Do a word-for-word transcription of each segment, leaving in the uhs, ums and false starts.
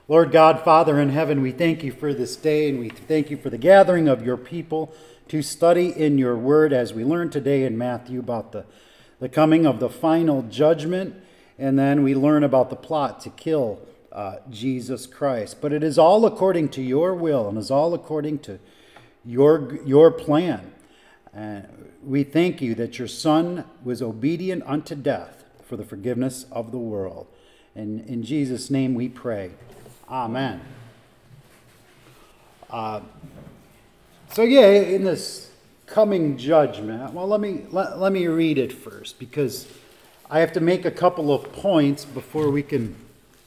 Lord God, Father in heaven, we thank you for this day, and we thank you for the gathering of your people to study in your word as we learn today in Matthew about the, the coming of the final judgment, and then we learn about the plot to kill uh, Jesus Christ. But it is all according to your will and is all according to your, your plan. And we thank you that your Son was obedient unto death for the forgiveness of the world. And in Jesus' name we pray. Amen. Uh, so yeah, in this coming judgment, well, let me let, let me read it first, because I have to make a couple of points before we can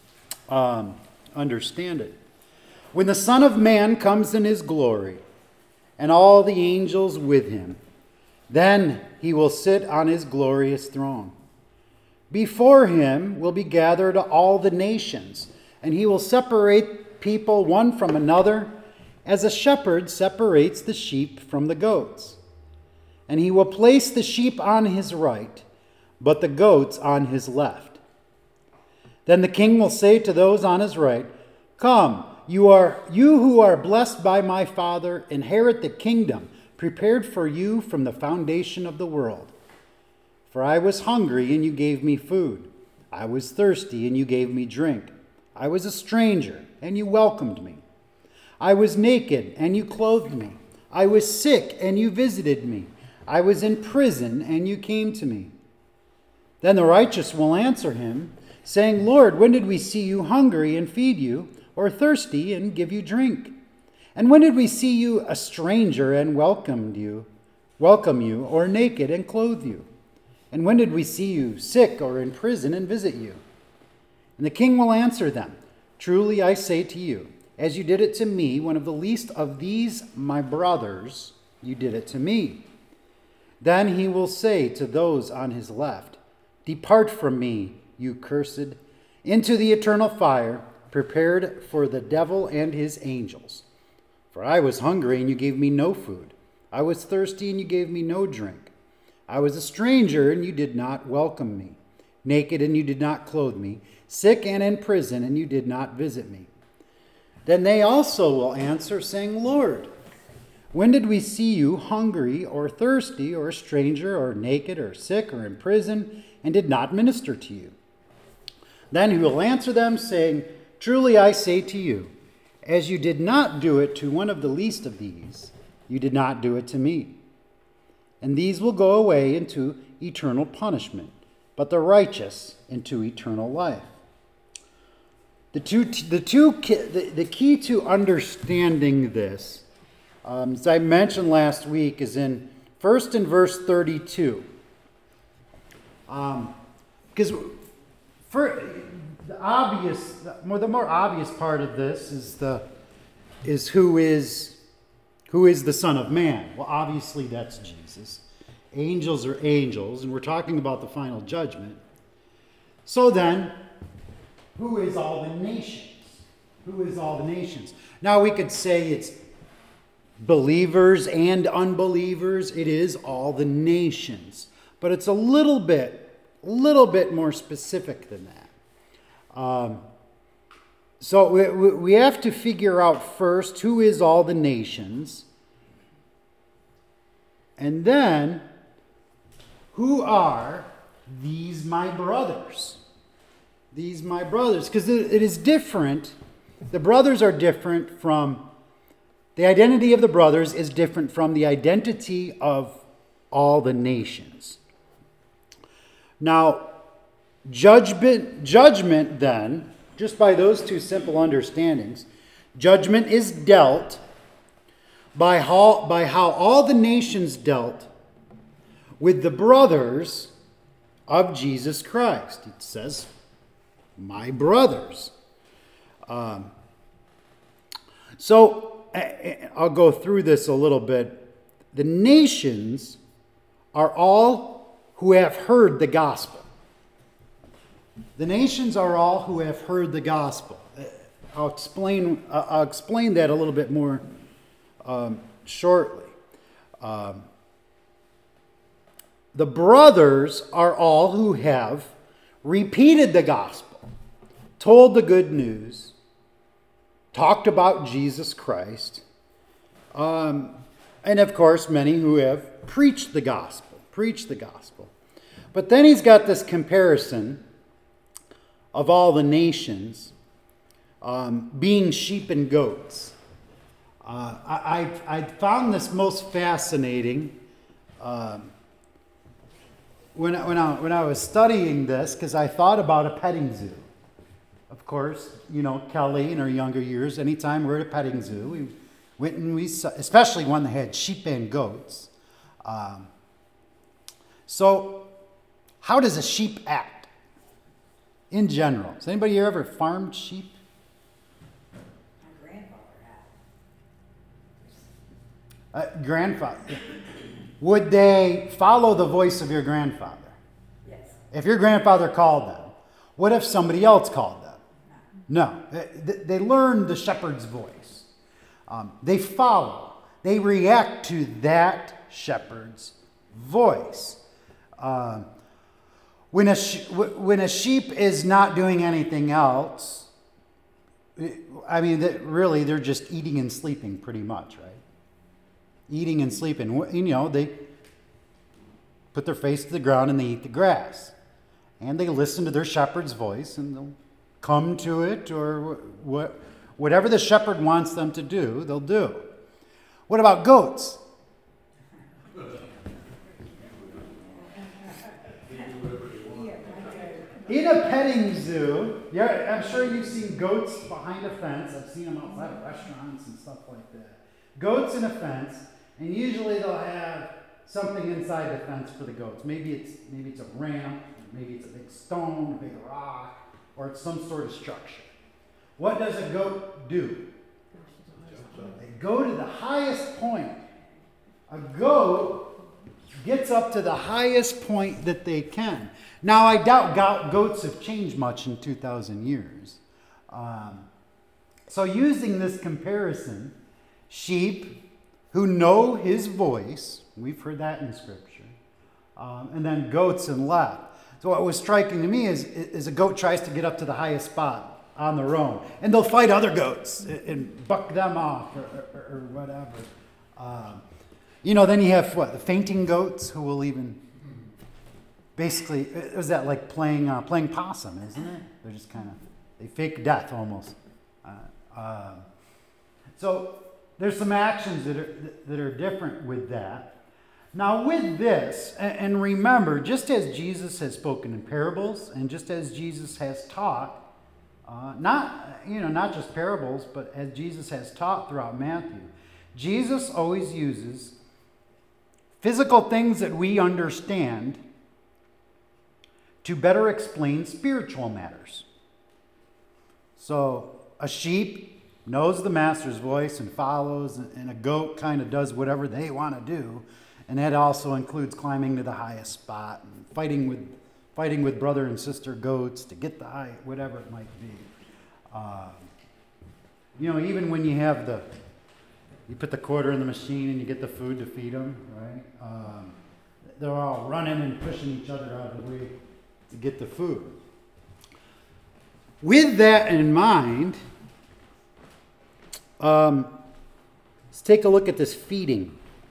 um, understand it. When the Son of Man comes in his glory, and all the angels with him, then he will sit on his glorious throne. Before him will be gathered all the nations, and he will separate people one from another, as a shepherd separates the sheep from the goats. And he will place the sheep on his right, but the goats on his left. Then the king will say to those on his right, "Come, you are you who are blessed by my Father, inherit the kingdom prepared for you from the foundation of the world. For I was hungry, and you gave me food. I was thirsty, and you gave me drink. I was a stranger, and you welcomed me. I was naked, and you clothed me. I was sick, and you visited me. I was in prison, and you came to me." Then the righteous will answer him, saying, "Lord, when did we see you hungry and feed you, or thirsty and give you drink? And when did we see you a stranger and welcomed you, welcome you, or naked and clothe you? And when did we see you sick or in prison and visit you?" And the king will answer them, "Truly I say to you, as you did it to me, one of the least of these my brothers, you did it to me." Then he will say to those on his left, "Depart from me, you cursed, into the eternal fire, prepared for the devil and his angels. For I was hungry, and you gave me no food. I was thirsty, and you gave me no drink. I was a stranger, and you did not welcome me. Naked, and you did not clothe me. Sick and in prison, and you did not visit me." Then they also will answer, saying, "Lord, when did we see you hungry or thirsty or a stranger or naked or sick or in prison and did not minister to you?" Then he will answer them, saying, "Truly I say to you, as you did not do it to one of the least of these, you did not do it to me." And these will go away into eternal punishment, but the righteous into eternal life. The two, the two, the, the key to understanding this, um, as I mentioned last week, is in first in verse thirty-two. Um, because for the obvious, the more, the more obvious part of this is the is who is who is the Son of Man. Well, obviously that's Jesus. Angels are angels, and we're talking about the final judgment. So then, who is all the nations? Who is all the nations? Now we could say it's believers and unbelievers. It is all the nations. But it's a little bit, a little bit more specific than that. Um, so we, we have to figure out first who is all the nations. And then, who are these my brothers? These my brothers. Because it, it is different. The brothers are different from, the identity of the brothers is different from the identity of all the nations. Now, judgment, judgment then, just by those two simple understandings, judgment is dealt by how, by how all the nations dealt with the brothers of Jesus Christ. It says, "My brothers." Um, so I'll go through this a little bit. The nations are all who have heard the gospel. The nations are all who have heard the gospel. I'll explain. I'll explain that a little bit more um, shortly. Um, the brothers are all who have repeated the gospel, told the good news, talked about Jesus Christ. Um, and of course, many who have preached the gospel, preached the gospel. But then he's got this comparison of all the nations um, being sheep and goats. Uh, I, I, I found this most fascinating um, when, I, when, I, when I was studying this, because I thought about a petting zoo. Of course, you know, Kelly in her younger years, anytime we're at a petting zoo, we went and we saw, especially one that had sheep and goats. Um, so, how does a sheep act in general? Has anybody here ever farmed sheep? My grandfather had. Uh, grandfather. Would they follow the voice of your grandfather? Yes. If your grandfather called them, what if somebody else called them? No. They, they learn the shepherd's voice. Um, they follow. They react to that shepherd's voice. Uh, when, a sh- when a sheep is not doing anything else, I mean, that really, they're just eating and sleeping pretty much, right? Eating and sleeping. You know, they put their face to the ground and they eat the grass. And they listen to their shepherd's voice and they'll come to it, or what, whatever the shepherd wants them to do, they'll do. What about goats? In a petting zoo, yeah, I'm sure you've seen goats behind a fence. I've seen them outside of restaurants and stuff like that. Goats in a fence, and usually they'll have something inside the fence for the goats. Maybe it's maybe it's a ramp, maybe it's a big stone, a big rock, or it's some sort of structure. What does a goat do? They go to the highest point. A goat gets up to the highest point that they can. Now, I doubt go- goats have changed much in two thousand years. Um, so using this comparison, sheep who know his voice, we've heard that in Scripture, um, and then goats and left. So what was striking to me is, is a goat tries to get up to the highest spot on their own, and they'll fight other goats and buck them off or, or, or whatever. Um, you know, then you have what, the fainting goats who will even basically, is that like playing uh, playing possum, isn't it? They're just kind of, they fake death almost. Uh, uh, so there's some actions that are that are different with that. Now with this, and remember, just as Jesus has spoken in parables, and just as Jesus has taught, uh, not you know not just parables, but as Jesus has taught throughout Matthew, Jesus always uses physical things that we understand to better explain spiritual matters. So a sheep knows the master's voice and follows, and a goat kind of does whatever they want to do. And that also includes climbing to the highest spot and fighting with fighting with brother and sister goats to get the high, whatever it might be. Uh, you know, even when you have the, you put the quarter in the machine and you get the food to feed them, right? Um, they're all running and pushing each other out of the way to get the food. With that in mind, um, let's take a look at this feeding.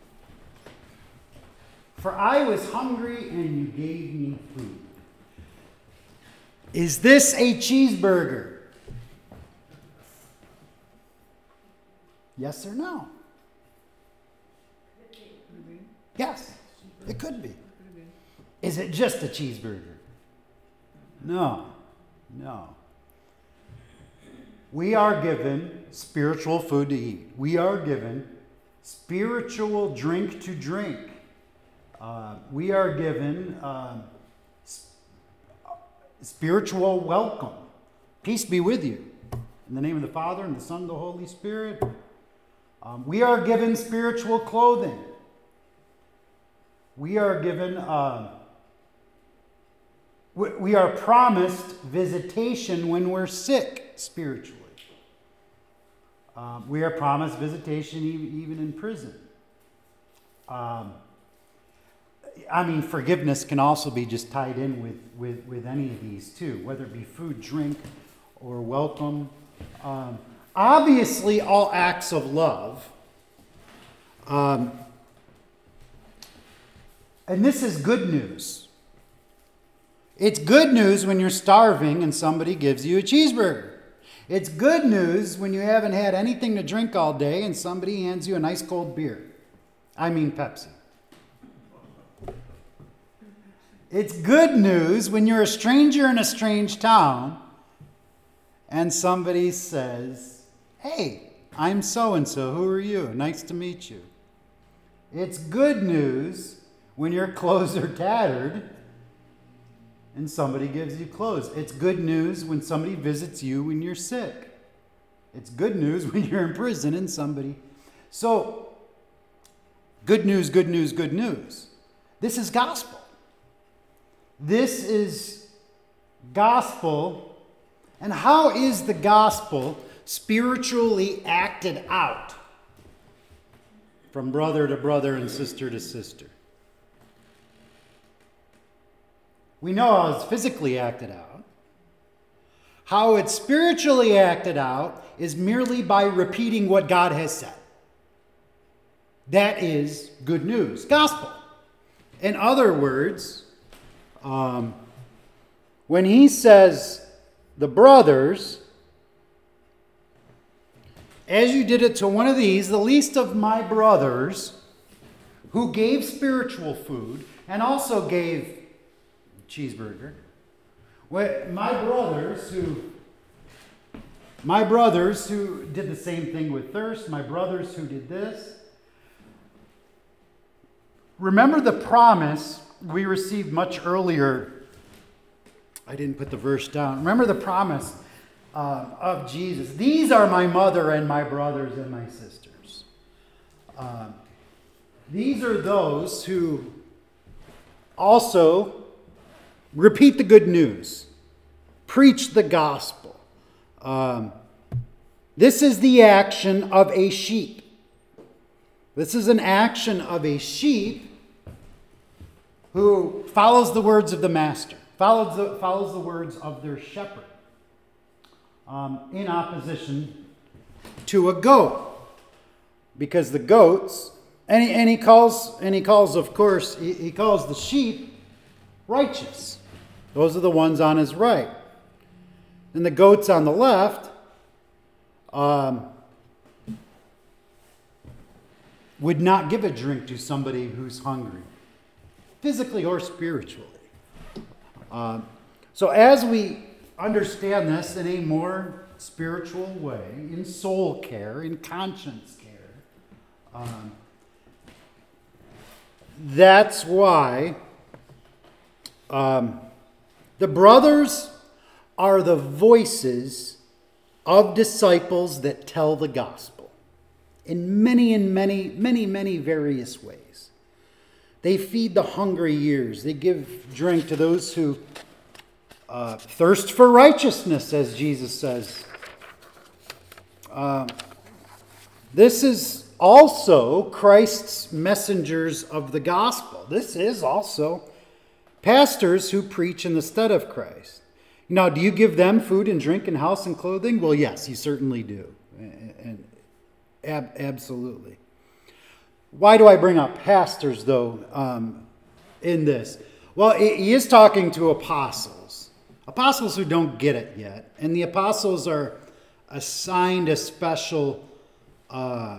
For I was hungry and you gave me food. Is this a cheeseburger? Yes or no? Yes, it could be. Is it just a cheeseburger? No, no. We are given spiritual food to eat. We are given spiritual drink to drink. Uh, we are given um, sp- spiritual welcome. Peace be with you. In the name of the Father, and the Son, and the Holy Spirit. Um, we are given spiritual clothing. We are given, uh, we, we are promised visitation when we're sick spiritually. Um, we are promised visitation even, even in prison. Um, I mean, forgiveness can also be just tied in with, with, with any of these too, whether it be food, drink, or welcome. Um, obviously all acts of love. Um, and this is good news. It's good news when you're starving and somebody gives you a cheeseburger. It's good news when you haven't had anything to drink all day and somebody hands you a nice cold beer. I mean Pepsi. It's good news when you're a stranger in a strange town and somebody says, "Hey, I'm so-and-so. Who are you? Nice to meet you." It's good news when your clothes are tattered and somebody gives you clothes. It's good news when somebody visits you when you're sick. It's good news when you're in prison and somebody... So, good news, good news, good news. This is gospel. This is gospel. And how is the gospel spiritually acted out from brother to brother and sister to sister? We know how it's physically acted out. How it's spiritually acted out is merely by repeating what God has said. That is good news, gospel. In other words, um, when he says, the brothers, as you did it to one of these, the least of my brothers, who gave spiritual food and also gave cheeseburger. Well, my brothers who my brothers who did the same thing with thirst, my brothers who did this. Remember the promise we received much earlier. I didn't put the verse down. Remember the promise uh, of Jesus. These are my mother and my brothers and my sisters. Uh, these are those who also repeat the good news. Preach the gospel. Um, this is the action of a sheep. This is an action of a sheep who follows the words of the master, follows the, follows the words of their shepherd, um, in opposition to a goat. Because the goats, and he, and he calls, and he calls, of course, he, he calls the sheep righteous. Those are the ones on his right. And the goats on the left um, would not give a drink to somebody who's hungry, physically or spiritually. Uh, so as we understand this in a more spiritual way, in soul care, in conscience care, um, that's why um, the brothers are the voices of disciples that tell the gospel in many and many, many, many various ways. They feed the hungry ears. They give drink to those who uh, thirst for righteousness, as Jesus says. Uh, this is also Christ's messengers of the gospel. This is also pastors who preach in the stead of Christ. Now, do you give them food and drink and house and clothing? Well, yes, you certainly do. And ab- absolutely. Why do I bring up pastors, though, um, in this? Well, he is talking to apostles. Apostles who don't get it yet. And the apostles are assigned a special... Uh,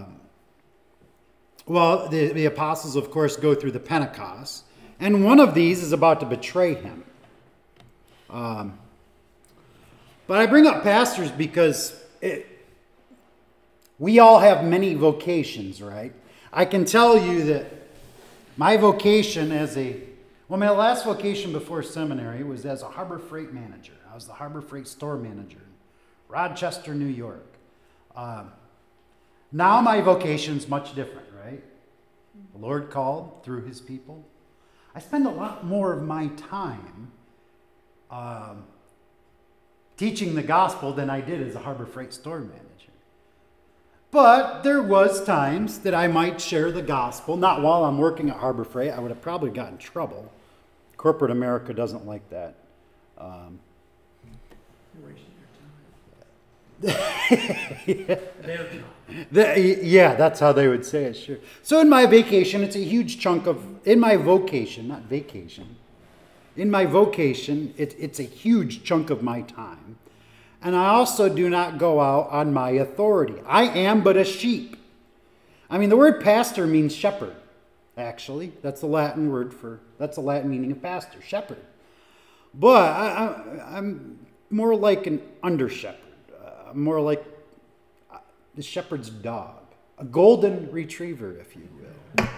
well, the, the apostles, of course, go through the Pentecost. And one of these is about to betray him. Um, but I bring up pastors because it, we all have many vocations, right? I can tell you that my vocation as a, well, my last vocation before seminary was as a Harbor Freight manager. I was the Harbor Freight store manager in Rochester, New York. Um, now my vocation is much different, right? The Lord called through his people. I spend a lot more of my time um, teaching the gospel than I did as a Harbor Freight store manager. But there was times that I might share the gospel, not while I'm working at Harbor Freight. I would have probably gotten in trouble. Corporate America doesn't like that. Um, You're wasting your time. They would talk. The- yeah, that's how they would say it, sure. So in my vacation, it's a huge chunk of, in my vocation, not vacation, in my vocation, it, it's a huge chunk of my time. And I also do not go out on my authority. I am but a sheep. I mean, the word pastor means shepherd, actually. That's the Latin word for, that's the Latin meaning of pastor, shepherd. But I, I, I'm more like an under shepherd, uh, more like the shepherd's dog, a golden retriever, if you will.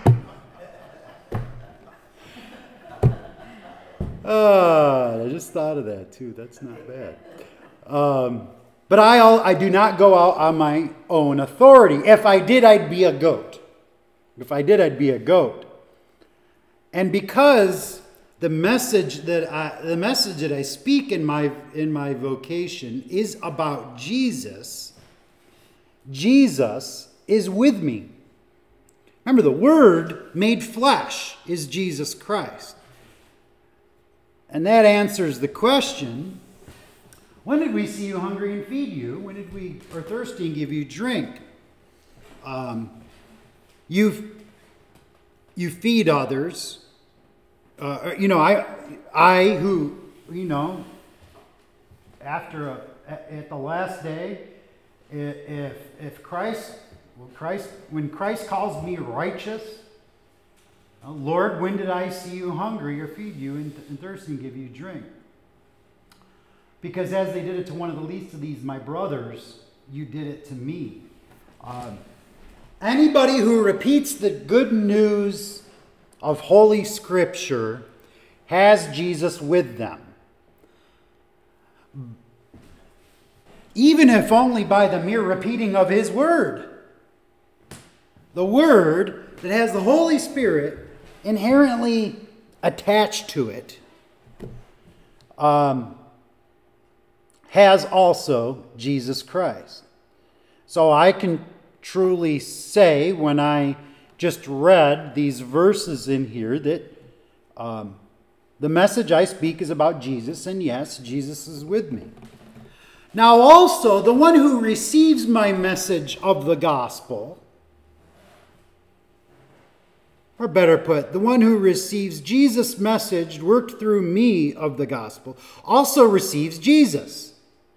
Uh, I just thought of that too. That's not bad. Um, but I, I do not go out on my own authority. If I did, I'd be a goat. If I did, I'd be a goat. And because the message that I, the message that I speak in my in my vocation is about Jesus, Jesus is with me. Remember, the Word made flesh is Jesus Christ. And that answers the question, when did we see you hungry and feed you? When did we, or thirsty and give you drink? Um, you you feed others. Uh, you know, I I who, you know, after a, at the last day, if if Christ, well, Christ, when Christ calls me righteous, oh, Lord, when did I see you hungry or feed you and, and thirsty and give you drink? Because as they did it to one of the least of these, my brothers, you did it to me. Um, anybody who repeats the good news of Holy Scripture has Jesus with them. Even if only by the mere repeating of His Word. The Word that has the Holy Spirit inherently attached to it um, has also Jesus Christ. So I can truly say when I just read these verses in here that um, the message I speak is about Jesus, and yes, Jesus is with me. Now also, the one who receives my message of the gospel, or better put, the one who receives Jesus' message worked through me of the gospel, also receives Jesus.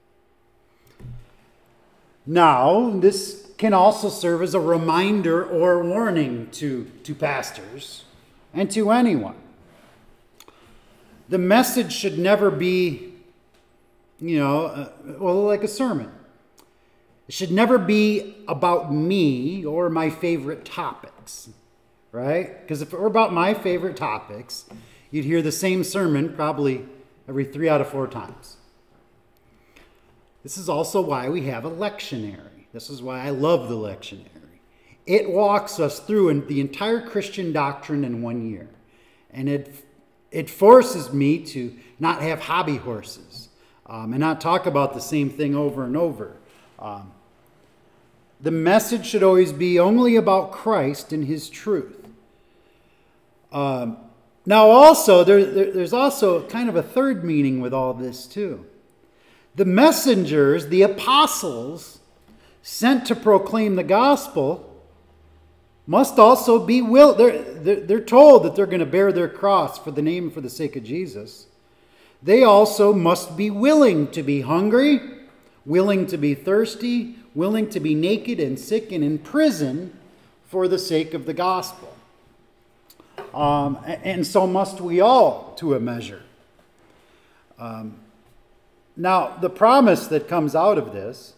Now, this can also serve as a reminder or warning to, to pastors and to anyone. The message should never be, you know, uh, well, like a sermon. It should never be about me or my favorite topics, right? Because if it were about my favorite topics, you'd hear the same sermon probably every three out of four times. This is also why we have a lectionary. This is why I love the lectionary. It walks us through the entire Christian doctrine in one year. And it it forces me to not have hobby horses um, and not talk about the same thing over and over. Um, the message should always be only about Christ and His truth. Um, now also, there, there, there's also kind of a third meaning with all this too. The messengers, the apostles, sent to proclaim the gospel must also be will. They're, they're, they're told that they're going to bear their cross for the name and for the sake of Jesus. They also must be willing to be hungry, willing to be thirsty, willing to be naked and sick and in prison for the sake of the gospel. Um, and so must we all to a measure. Um, now, the promise that comes out of this,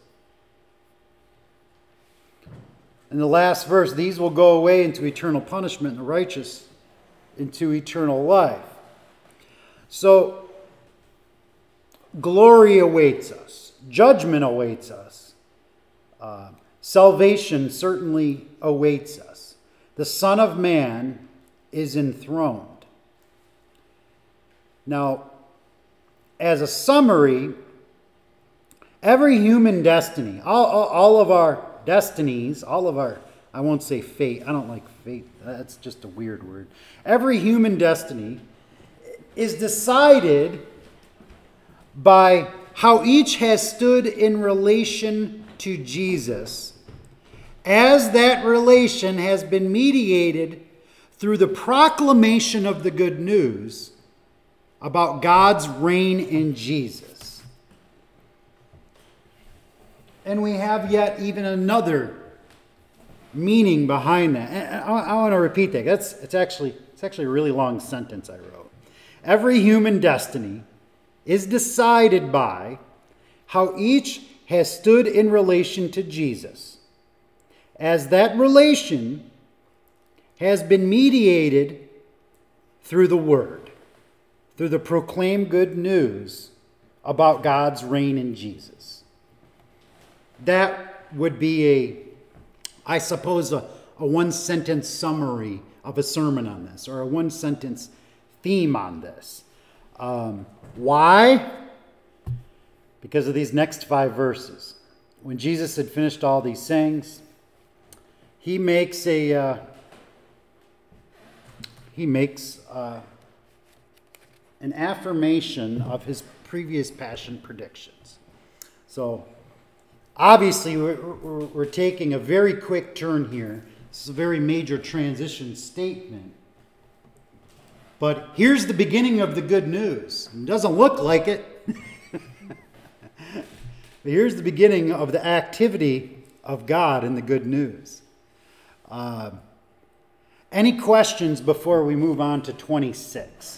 in the last verse, these will go away into eternal punishment, and the righteous into eternal life. So, glory awaits us. Judgment awaits us. Uh, salvation certainly awaits us. The Son of Man is enthroned. Now, as a summary, every human destiny, all, all, all of our destinies, all of our, I won't say fate, I don't like fate, that's just a weird word. Every human destiny is decided by how each has stood in relation to Jesus, as that relation has been mediated through the proclamation of the good news about God's reign in Jesus. And we have yet even another meaning behind that. And I, I want to repeat that. That's it's actually it's actually a really long sentence I wrote. Every human destiny is decided by how each has stood in relation to Jesus, as that relation has been mediated through the Word, through the proclaimed good news about God's reign in Jesus. That would be a, I suppose, a, a one-sentence summary of a sermon on this, or a one-sentence theme on this. Um, why? Because of these next five verses. When Jesus had finished all these sayings, he makes a uh, he makes uh, an affirmation of his previous passion predictions. So, obviously, we're, we're, we're taking a very quick turn here. This is a very major transition statement. But here's the beginning of the good news. It doesn't look like it. But here's the beginning of the activity of God in the good news. Uh, any questions before we move on to twenty-six?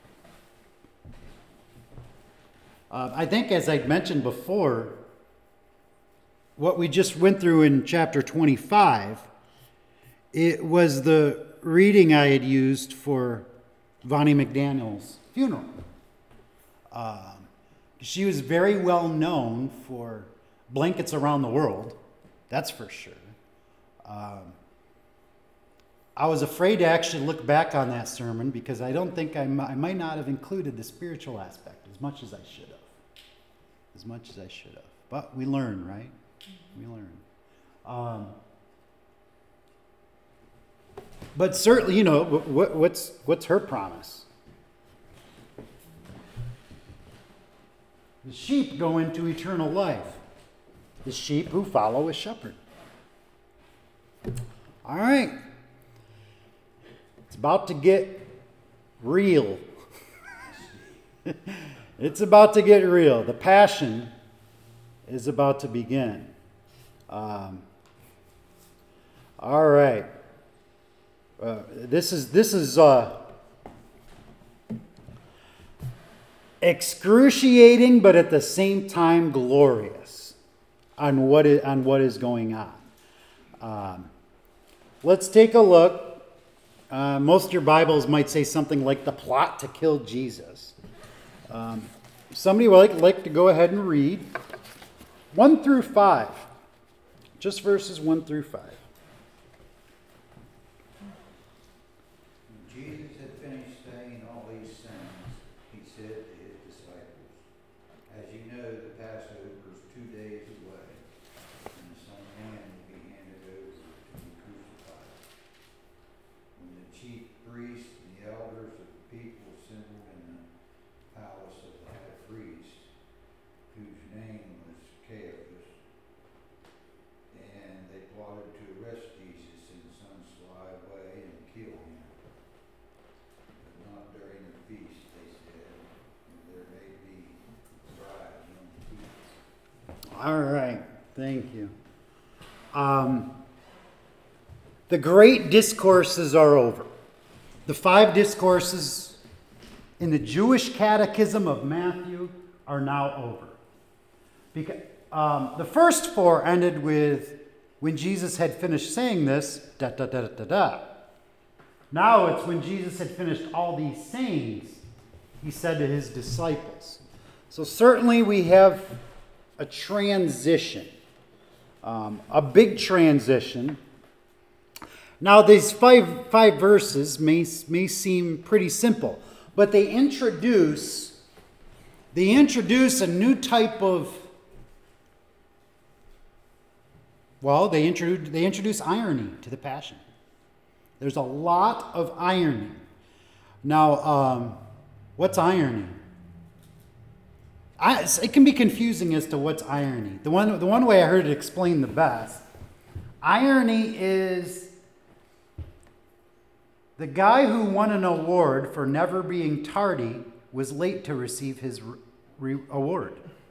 Uh, I think, as I mentioned before, what we just went through in chapter twenty-five, it was the reading I had used for Vonnie McDaniel's funeral. Um, she was very well known for blankets around the world, that's for sure. Um, I was afraid to actually look back on that sermon because I don't think I, m- I might not have included the spiritual aspect as much as I should have. As much as I should have. But we learn, right? We learn. Um, but certainly, you know, what, what's what's her promise? The sheep go into eternal life. The sheep who follow a shepherd. All right. It's about to get real. It's about to get real. The passion is about to begin. Um, all right. Uh, this is this is uh, excruciating, but at the same time glorious on what is, on what is going on. Um, let's take a look. Uh, most of your Bibles might say something like the plot to kill Jesus. Um, somebody would like, like to go ahead and read one through five. Just verses one through five. Jesus had finished saying all these things. He said to his disciples, "As you know, the Passover is two days away, and the Son of Man will be handed over to be crucified." When the chief priests and the elders of the people assembled in the palace of the high priest, whose name was Caiaphas, and they plotted to arrest Jesus in some sly way and kill him. But not during the feast, they said, and there may be bribes on the feast. All right. Thank you. Um, the great discourses are over. The five discourses in the Jewish Catechism of Matthew are now over. Because, um, the first four ended with, when Jesus had finished saying this, da da da da da. Now it's when Jesus had finished all these sayings, he said to his disciples. So certainly we have a transition, um, a big transition. Now these five five verses may may seem pretty simple, but they introduce they introduce a new type of well, they introduce they introduce irony to the Passion. There's a lot of irony. Now, um, what's irony? I, it can be confusing as to what's irony. The one, the one way I heard it explained the best, irony is the guy who won an award for never being tardy was late to receive his re- re- award.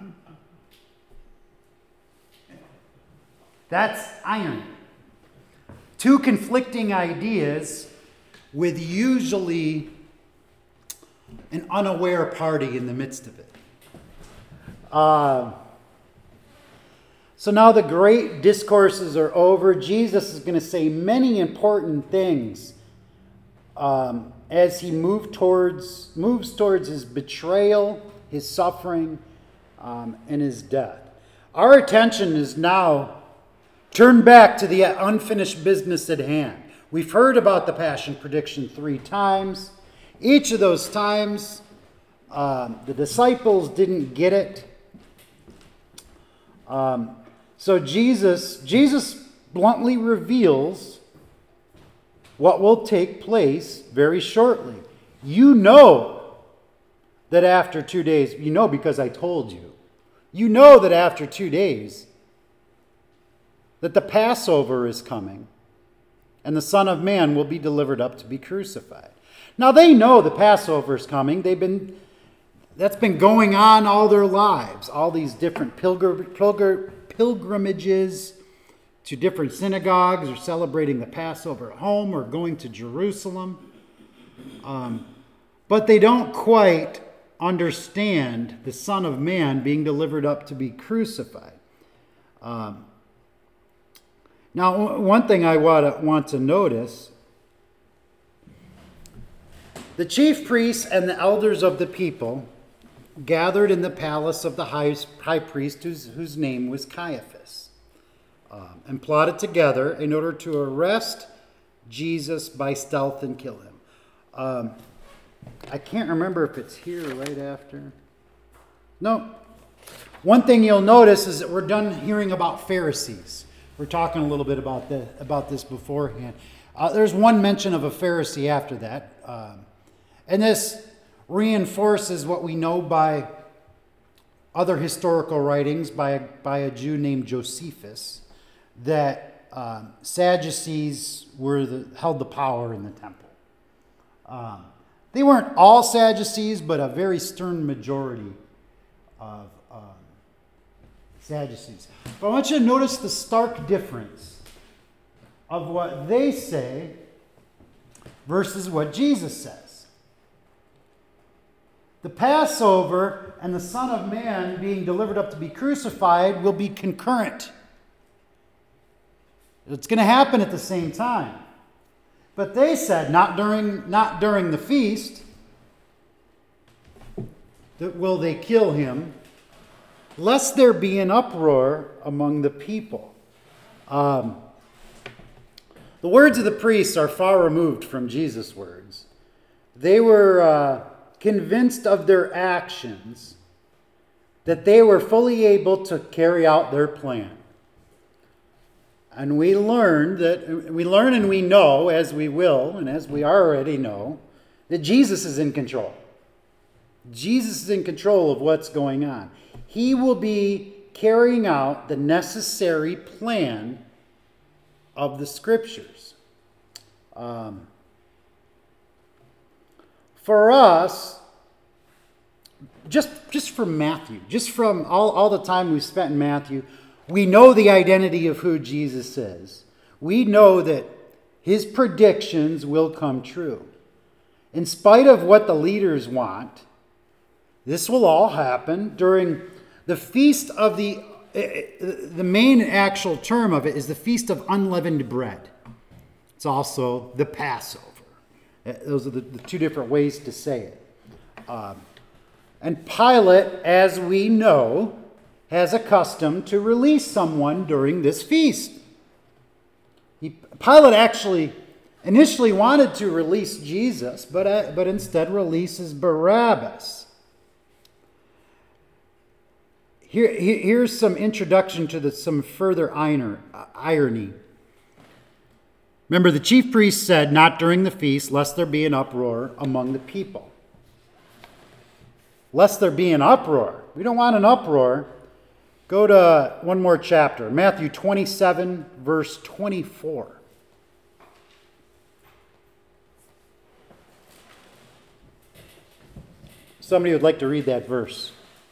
That's irony. Two conflicting ideas with usually an unaware party in the midst of it. Uh, so now the great discourses are over. Jesus is going to say many important things um, as he move towards, moves towards his betrayal, his suffering, um, and his death. Our attention is now turned back to the unfinished business at hand. We've heard about the Passion prediction three times. Each of those times, um, the disciples didn't get it. Um, so Jesus, Jesus bluntly reveals what will take place very shortly. You know that after two days, you know because I told you, you know that after two days, that the Passover is coming, and the Son of Man will be delivered up to be crucified. Now they know the Passover is coming. They've been, that's been going on all their lives. All these different pilgr, pilgr, pilgrimages to different synagogues, or celebrating the Passover at home, or going to Jerusalem. Um, but they don't quite understand the Son of Man being delivered up to be crucified. Um, Now, one thing I want to notice, the chief priests and the elders of the people gathered in the palace of the high, high priest, whose, whose name was Caiaphas, um, and plotted together in order to arrest Jesus by stealth and kill him. Um, I can't remember if it's here right after. No. One thing you'll notice is that we're done hearing about Pharisees. We're talking a little bit about the, about this beforehand. Uh, there's one mention of a Pharisee after that. Um, and this reinforces what we know by other historical writings by, by a Jew named Josephus, that um, Sadducees were the, held the power in the temple. Um, they weren't all Sadducees, but a very stern majority of um, Sadducees. But I want you to notice the stark difference of what they say versus what Jesus says. The Passover and the Son of Man being delivered up to be crucified will be concurrent. It's going to happen at the same time. But they said, not during, not during the feast, that will they kill him, lest there be an uproar among the people. Um, the words of the priests are far removed from Jesus' words. They were uh, convinced of their actions, that they were fully able to carry out their plan. And we learned that, we learn and we know, as we will, and as we already know, that Jesus is in control. Jesus is in control of what's going on. He will be carrying out the necessary plan of the Scriptures. Um, for us, just, just from Matthew, just from all, all the time we've spent in Matthew, we know the identity of who Jesus is. We know that his predictions will come true. In spite of what the leaders want, this will all happen during the feast of the, the main actual term of it is the Feast of Unleavened Bread. It's also the Passover. Those are the, the two different ways to say it. Um, and Pilate, as we know, has a custom to release someone during this feast. He, Pilate actually initially wanted to release Jesus, but, uh, but instead releases Barabbas. Here, here's some introduction to the, some further irony. Remember, the chief priest said, not during the feast, lest there be an uproar among the people. Lest there be an uproar. we don't want an uproar, go to one more chapter, Matthew twenty-seven, verse twenty-four. Somebody would like to read that verse.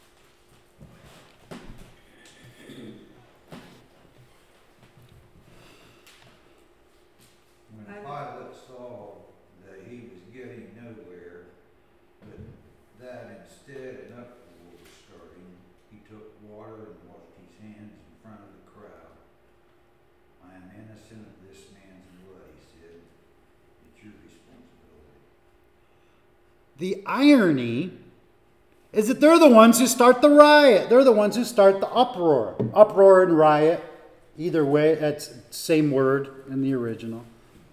When Pilate saw that he was getting nowhere, but that instead an uproar was starting, he took water and washed his hands in front of the crowd. I am innocent of this man's blood, he said. It's your responsibility. The irony is that they're the ones who start the riot. They're the ones who start the uproar. Uproar and riot, either way, that's the same word in the original.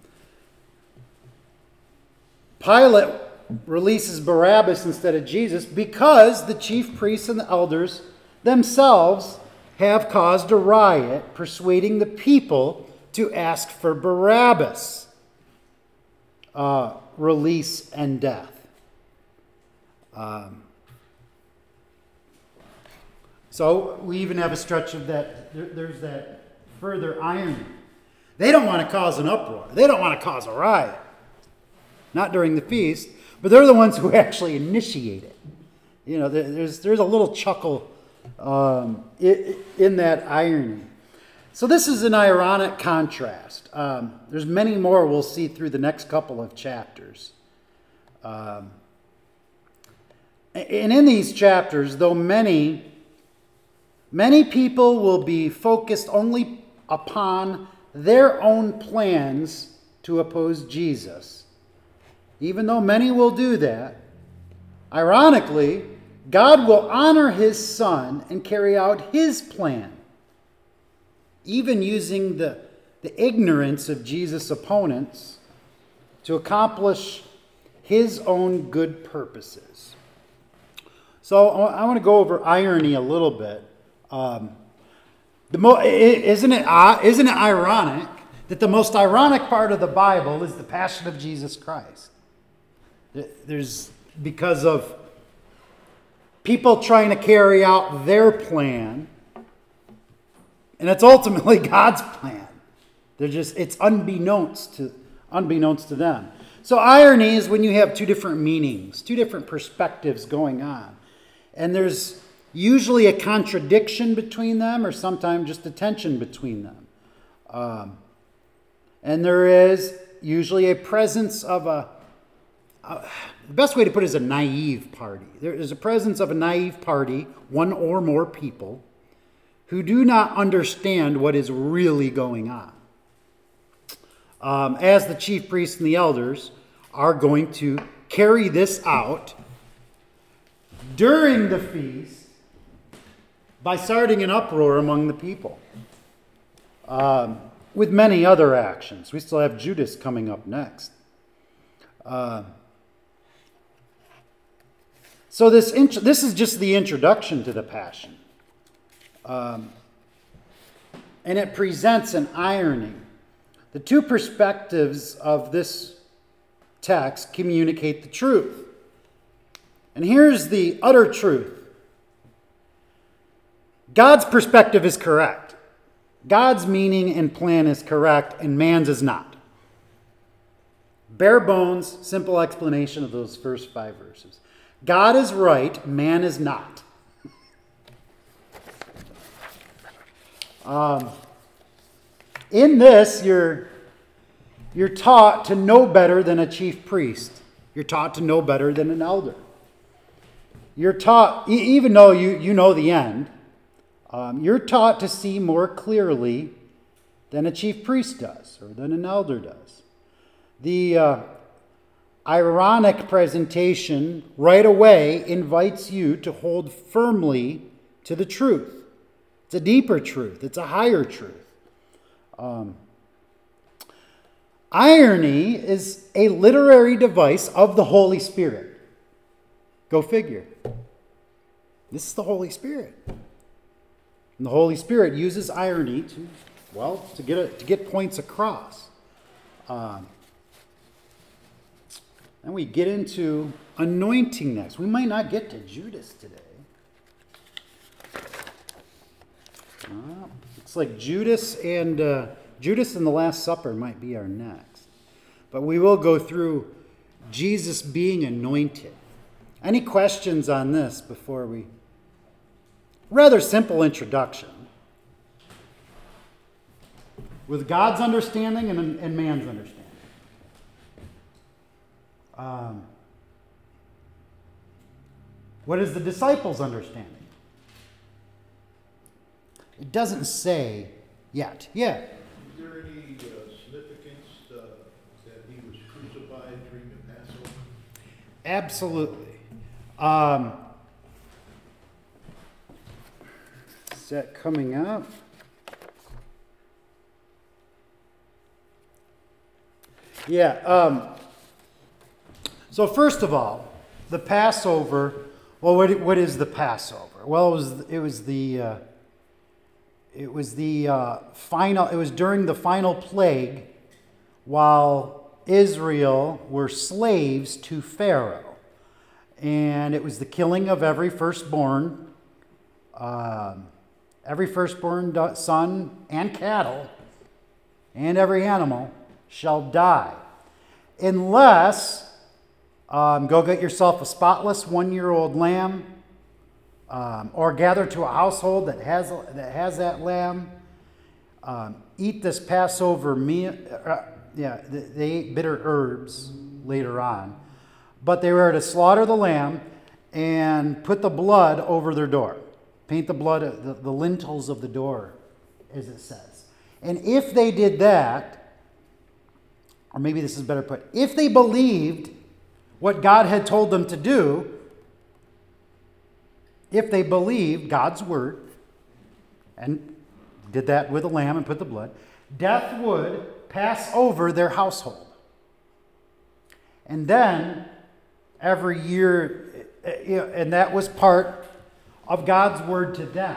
Pilate releases Barabbas instead of Jesus because the chief priests and the elders themselves have caused a riot, persuading the people to ask for Barabbas' uh, release and death. Um, so we even have a stretch of that. There, there's that further irony. They don't want to cause an uproar. They don't want to cause a riot. Not during the feast, but they're the ones who actually initiate it. You know, there's there's a little chuckle um, in that irony. So this is an ironic contrast. Um, there's many more we'll see through the next couple of chapters. Um, and in these chapters, though many, many people will be focused only upon their own plans to oppose Jesus, even though many will do that, ironically, God will honor his Son and carry out his plan, even using the, the ignorance of Jesus' opponents to accomplish his own good purposes. So I want to go over irony a little bit. Um, the mo- isn't it uh, isn't it ironic that the most ironic part of the Bible is the passion of Jesus Christ? There's because of people trying to carry out their plan, and it's ultimately God's plan. They're just it's unbeknownst to unbeknownst to them. So irony is when you have two different meanings, two different perspectives going on, and there's usually a contradiction between them, or sometimes just a tension between them. Um, and there is usually a presence of a Uh, the best way to put it is a naive party. There is a presence of a naive party, one or more people, who do not understand what is really going on. Um, as the chief priests and the elders are going to carry this out during the feast by starting an uproar among the people, um, with many other actions. We still have Judas coming up next. Uh, So this int- this is just the introduction to the Passion. Um, and it presents an irony. The two perspectives of this text communicate the truth. And here's the utter truth. God's perspective is correct. God's meaning and plan is correct, and man's is not. Bare bones, simple explanation of those first five verses. God is right, man is not. Um, in this, you're, you're taught to know better than a chief priest. You're taught to know better than an elder. You're taught, e- even though you, you know the end, um, you're taught to see more clearly than a chief priest does, or than an elder does. The uh, ironic presentation right away invites you to hold firmly to the truth. It's a deeper truth. It's a higher truth. Um, irony is a literary device of the Holy Spirit. Go figure. This is the Holy Spirit. And the Holy Spirit uses irony to, well, to get, a, to get points across. Um, And we get into anointing next. We might not get to Judas today. Well, it's like Judas and uh, Judas and the Last Supper might be our next. But we will go through Jesus being anointed. Any questions on this before we... Rather simple introduction. With God's understanding and, and man's understanding. Um, what is the disciples' understanding? It doesn't say yet. Yeah. Is there any uh, significance uh, that he was crucified during the Passover? Absolutely. Um, is that coming up? Yeah. Um, so first of all, the Passover. Well, what what is the Passover? Well, it was it was the uh, it was the uh, final. It was during the final plague, while Israel were slaves to Pharaoh, and it was the killing of every firstborn, um, every firstborn son and cattle, and every animal shall die, unless um, go get yourself a spotless one-year-old lamb, um, or gather to a household that has that has that lamb. Um, eat this Passover meal. Uh, yeah, they ate bitter herbs later on, but they were to slaughter the lamb and put the blood over their door, paint the blood the, the lintels of the door, as it says. And if they did that, or maybe this is better put, if they believed what God had told them to do, if they believed God's word and did that with a lamb and put the blood, death would pass over their household. And then every year, and that was part of God's word to them.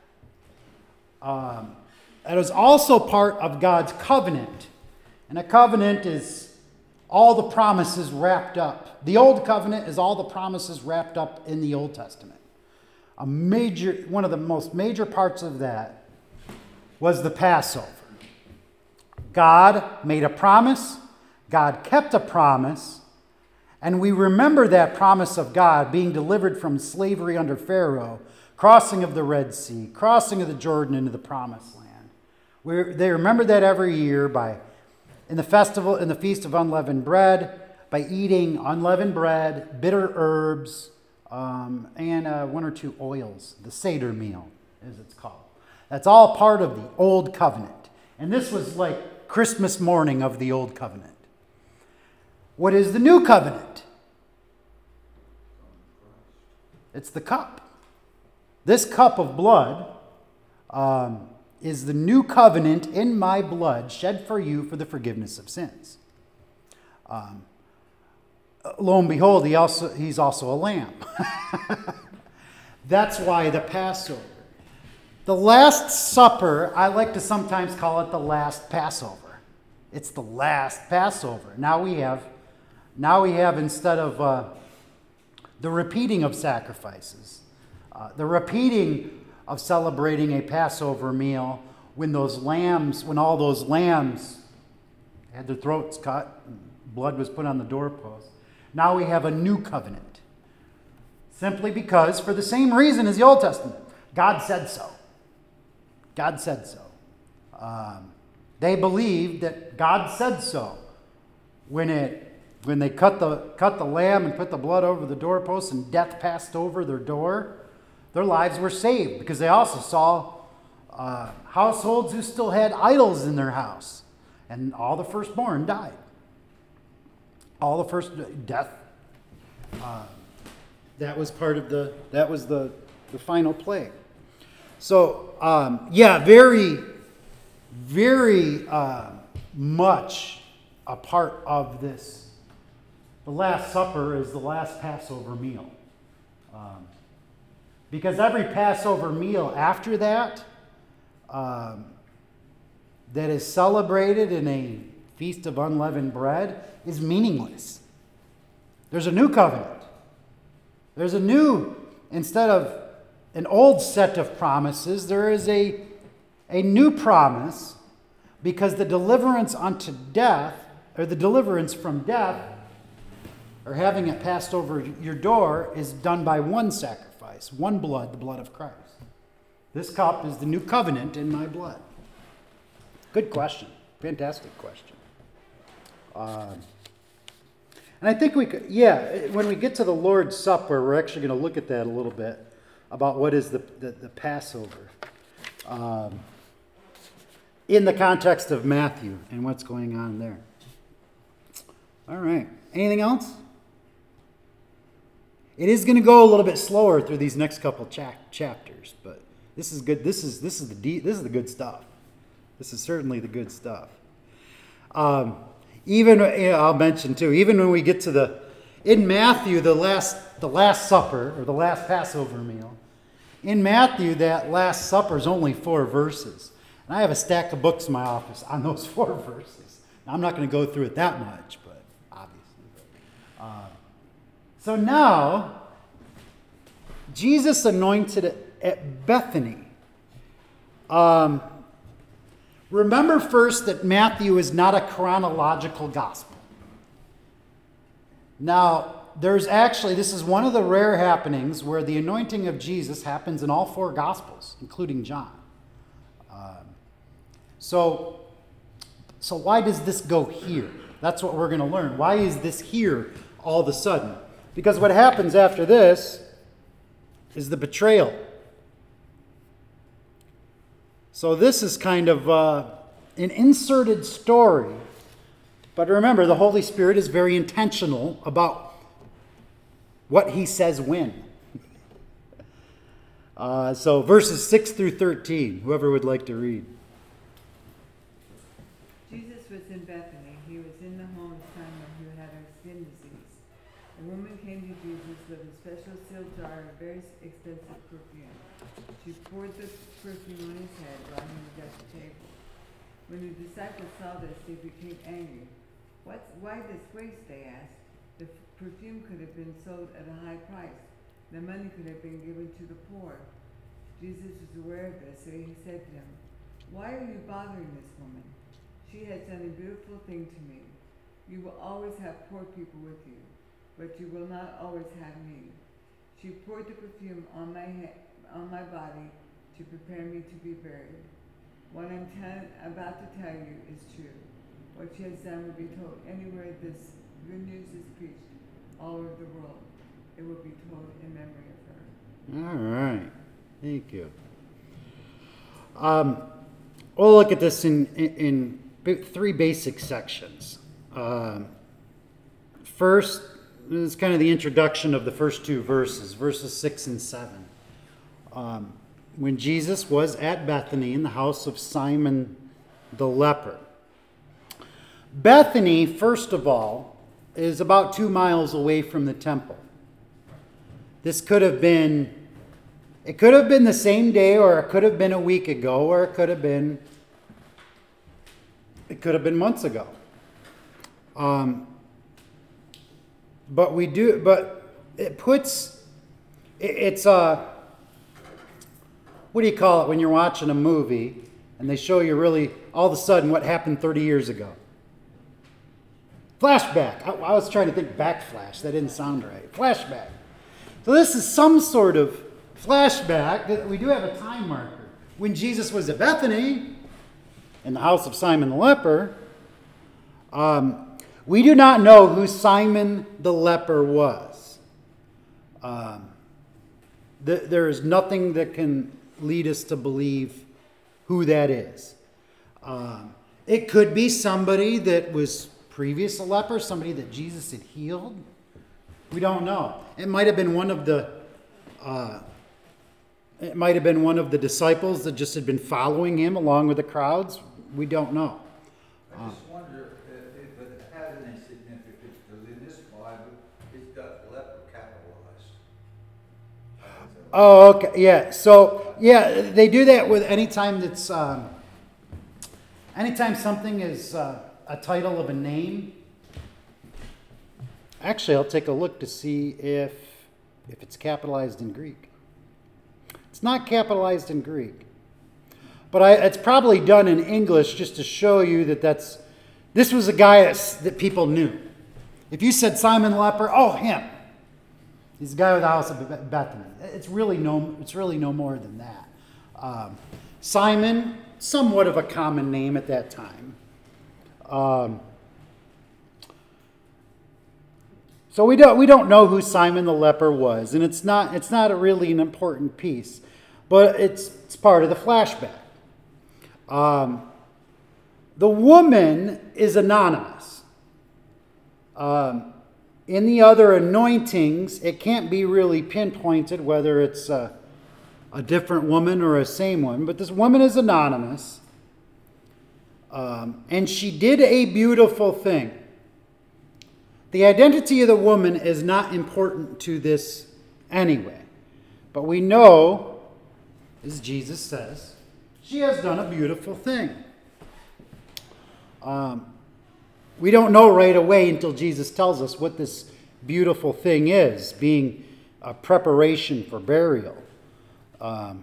Um, it was also part of God's covenant. And a covenant is all the promises wrapped up. The Old Covenant is all the promises wrapped up in the Old Testament. A major, one of the most major parts of that was the Passover. God made a promise, God kept a promise, and we remember that promise of God being delivered from slavery under Pharaoh, crossing of the Red Sea, crossing of the Jordan into the Promised Land. We, they remember that every year by in the festival, in the Feast of Unleavened Bread, by eating unleavened bread, bitter herbs, um, and uh, one or two oils, the Seder meal, as it's called. That's all part of the Old Covenant. And this was like Christmas morning of the Old Covenant. What is the New Covenant? It's the cup. This cup of blood um, is the new covenant in my blood shed for you for the forgiveness of sins. Um, lo and behold, he also, he's also a lamb. That's why the Passover. The Last Supper, I like to sometimes call it the last Passover. It's the last Passover. Now we have, now we have instead of uh, the repeating of sacrifices, uh, the repeating of celebrating a Passover meal when those lambs, when all those lambs had their throats cut, and blood was put on the doorpost. Now we have a new covenant. Simply because, for the same reason as the Old Testament, God said so. God said so. Um, they believed that God said so when it when they cut the cut the lamb and put the blood over the doorpost and death passed over their door. Their lives were saved because they also saw uh, households who still had idols in their house, and all the firstborn died. All the first death. Uh, that was part of the. That was the the final plague. So um, yeah, very, very uh, much a part of this. The Last Supper is the last Passover meal. Um, Because every Passover meal after that, um, that is celebrated in a Feast of Unleavened Bread, is meaningless. There's a new covenant. There's a new, instead of an old set of promises, there is a, a new promise because the deliverance unto death, or the deliverance from death, or having it passed over your door, is done by one sacrifice, one blood, the blood of Christ. This cup is the new covenant in my blood. Good question. Fantastic question. Uh, and I think we could, yeah, when we get to the Lord's Supper, we're actually going to look at that a little bit, about what is the, the, the Passover. Um, in the context of Matthew and what's going on there. All right. Anything else? It is going to go a little bit slower through these next couple cha- chapters, but this is good. This is this is the de- this is the good stuff. This is certainly the good stuff. Um, even you know, I'll mention too. Even when we get to the in Matthew, the last the Last Supper or the last Passover meal. In Matthew, that Last Supper is only four verses. And I have a stack of books in my office on those four verses. Now, I'm not going to go through it that much, but obviously. Uh, so now, Jesus anointed at, at Bethany. Um, remember first that Matthew is not a chronological gospel. Now, there's actually, this is one of the rare happenings where the anointing of Jesus happens in all four gospels, including John. Um, so, so why does this go here? That's what we're going to learn. Why is this here all of a sudden? Because what happens after this is the betrayal. So this is kind of uh, an inserted story. But remember, the Holy Spirit is very intentional about what he says when. Uh, so verses six through thirteen, whoever would like to read. Jesus was in Bethany. He was in the home of Simon who had a skin disease. A woman came to Jesus with a special sealed jar of very expensive perfume. She poured the perfume on his head while he was at the table. When the disciples saw this, they became angry. What's, why this waste, they asked. The perfume could have been sold at a high price. The money could have been given to the poor. Jesus was aware of this, so he said to them, "Why are you bothering this woman? She has done a beautiful thing to me. You will always have poor people with you, but you will not always have me. She poured the perfume on my head, on my body to prepare me to be buried. What I'm tell- about to tell you is true. What she has done will be told anywhere this good news is preached all over the world. It will be told in memory of her." All right. Thank you. Um, we'll look at this in, in, in three basic sections. Um, first, this is kind of the introduction of the first two verses, verses six and seven. Um, when Jesus was at Bethany in the house of Simon the leper. Bethany, first of all, is about two miles away from the temple. This could have been, it could have been the same day, or it could have been a week ago, or it could have been, it could have been months ago. Um, but we do, but it puts, it, it's a, what do you call it when you're watching a movie and they show you really, all of a sudden, what happened thirty years ago? Flashback. I, I was trying to think backflash. That didn't sound right. Flashback. So this is some sort of flashback. That we do have a time marker. When Jesus was at Bethany, in the house of Simon the leper, um, we do not know who Simon the leper was. Um, th- there is nothing that can lead us to believe who that is. Um, it could be somebody that was previous a leper, somebody that Jesus had healed. We don't know. It might have been one of the uh, it might have been one of the disciples that just had been following him along with the crowds. We don't know. I just wonder if, if it has any significance, because in this Bible, it's got leper capitalized. Oh, okay, yeah. So, yeah, they do that with any time that's, um, anytime something is uh, a title of a name. Actually, I'll take a look to see if if it's capitalized in Greek. It's not capitalized in Greek. but I, it's probably done in English just to show you that that's, this was a guy that's, that people knew. If you said Simon the leper, oh, him. He's the guy with the house of Bethany. It's really no, it's really no more than that. Um, Simon, somewhat of a common name at that time. Um, so we don't we don't know who Simon the leper was, and it's not it's not a really an important piece, but it's it's part of the flashback. Um, the woman is anonymous. Um, In the other anointings, it can't be really pinpointed whether it's a, a different woman or a same one, but this woman is anonymous. Um, and she did a beautiful thing. The identity of the woman is not important to this anyway. But we know, as Jesus says, she has done a beautiful thing. Um, We don't know right away until Jesus tells us what this beautiful thing is, being a preparation for burial. Um,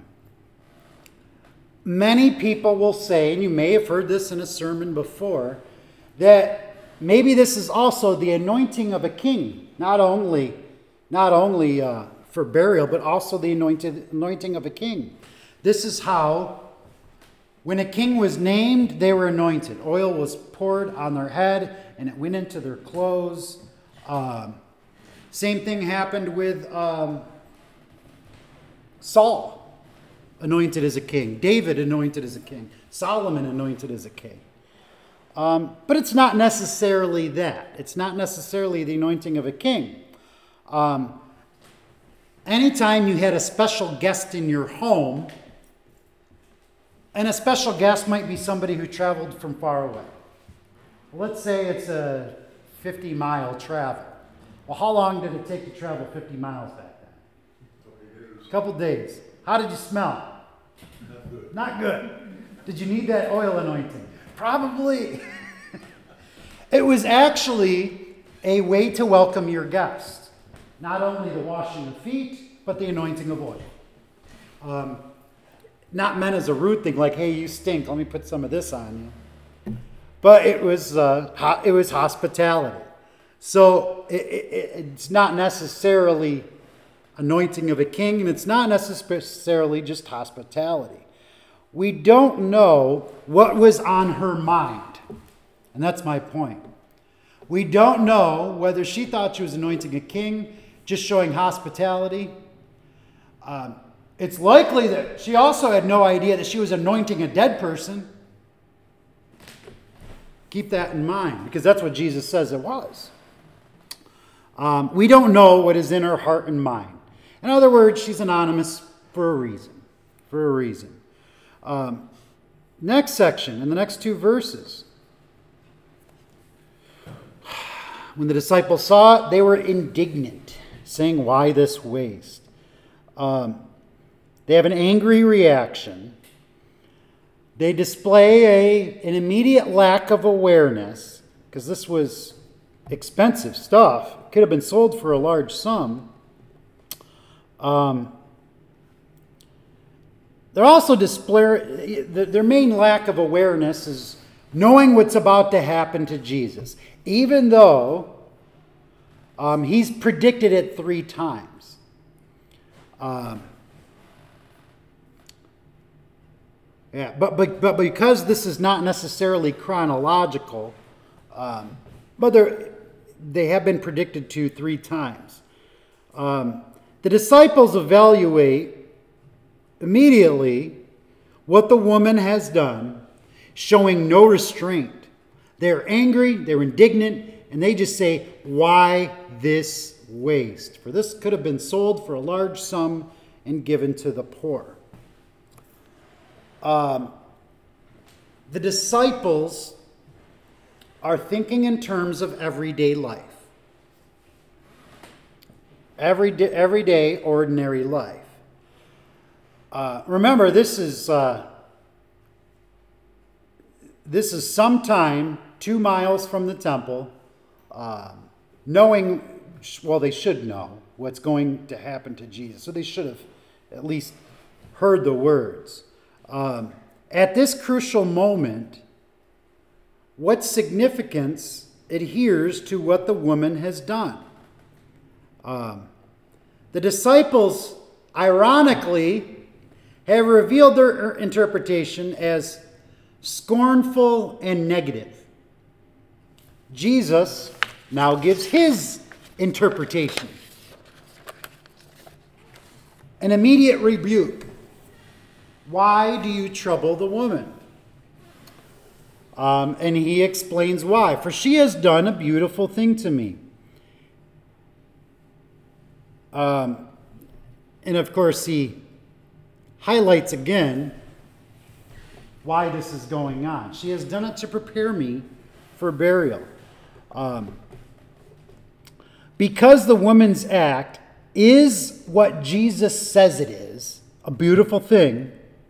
many people will say, and you may have heard this in a sermon before, that maybe this is also the anointing of a king, not only, not only uh, for burial, but also the anointed, anointing of a king. This is how, when a king was named, they were anointed. Oil was poured on their head, and it went into their clothes. Um, same thing happened with um, Saul, anointed as a king. David, anointed as a king. Solomon, anointed as a king. Um, but it's not necessarily that. It's not necessarily the anointing of a king. Um, anytime you had a special guest in your home, and a special guest might be somebody who traveled from far away. Let's say it's a fifty mile travel. Well, how long did it take to travel fifty miles back then? A couple days. How did you smell? Not good. Not good. Did you need that oil anointing? Probably. It was actually a way to welcome your guest. Not only the washing of feet, but the anointing of oil. Um, Not meant as a rude thing, like, hey, you stink, let me put some of this on you. But it was uh, ho- it was hospitality. So it, it, it's not necessarily anointing of a king, and it's not necessarily just hospitality. We don't know what was on her mind. And that's my point. We don't know whether she thought she was anointing a king, just showing hospitality. Um, It's likely that she also had no idea that she was anointing a dead person. Keep that in mind, because that's what Jesus says it was. Um, we don't know what is in her heart and mind. In other words, she's anonymous for a reason. For a reason. Um, next section, in the next two verses. When the disciples saw it, they were indignant, saying, "Why this waste?" Um, They have an angry reaction. They display a, an immediate lack of awareness, because this was expensive stuff. It could have been sold for a large sum. Um, they're also display, their main lack of awareness is knowing what's about to happen to Jesus, even though um, he's predicted it three times. Um, Yeah, but, but but because this is not necessarily chronological, um, but they have been predicted to three times. Um, the disciples evaluate immediately what the woman has done, showing no restraint. They're angry, they're indignant, and they just say, "Why this waste? For this could have been sold for a large sum and given to the poor." Um, the disciples are thinking in terms of everyday life. Everyday, everyday ordinary life. Uh, remember, this is uh, this is sometime two miles from the temple, uh, knowing, well, they should know what's going to happen to Jesus. So they should have at least heard the words. Um, at this crucial moment, what significance adheres to what the woman has done? Um, the disciples, ironically, have revealed their interpretation as scornful and negative. Jesus now gives his interpretation. An immediate rebuke. Why do you trouble the woman? Um, and he explains why. For she has done a beautiful thing to me. Um, and of course, he highlights again why this is going on. She has done it to prepare me for burial. Um, because the woman's act is what Jesus says it is, a beautiful thing,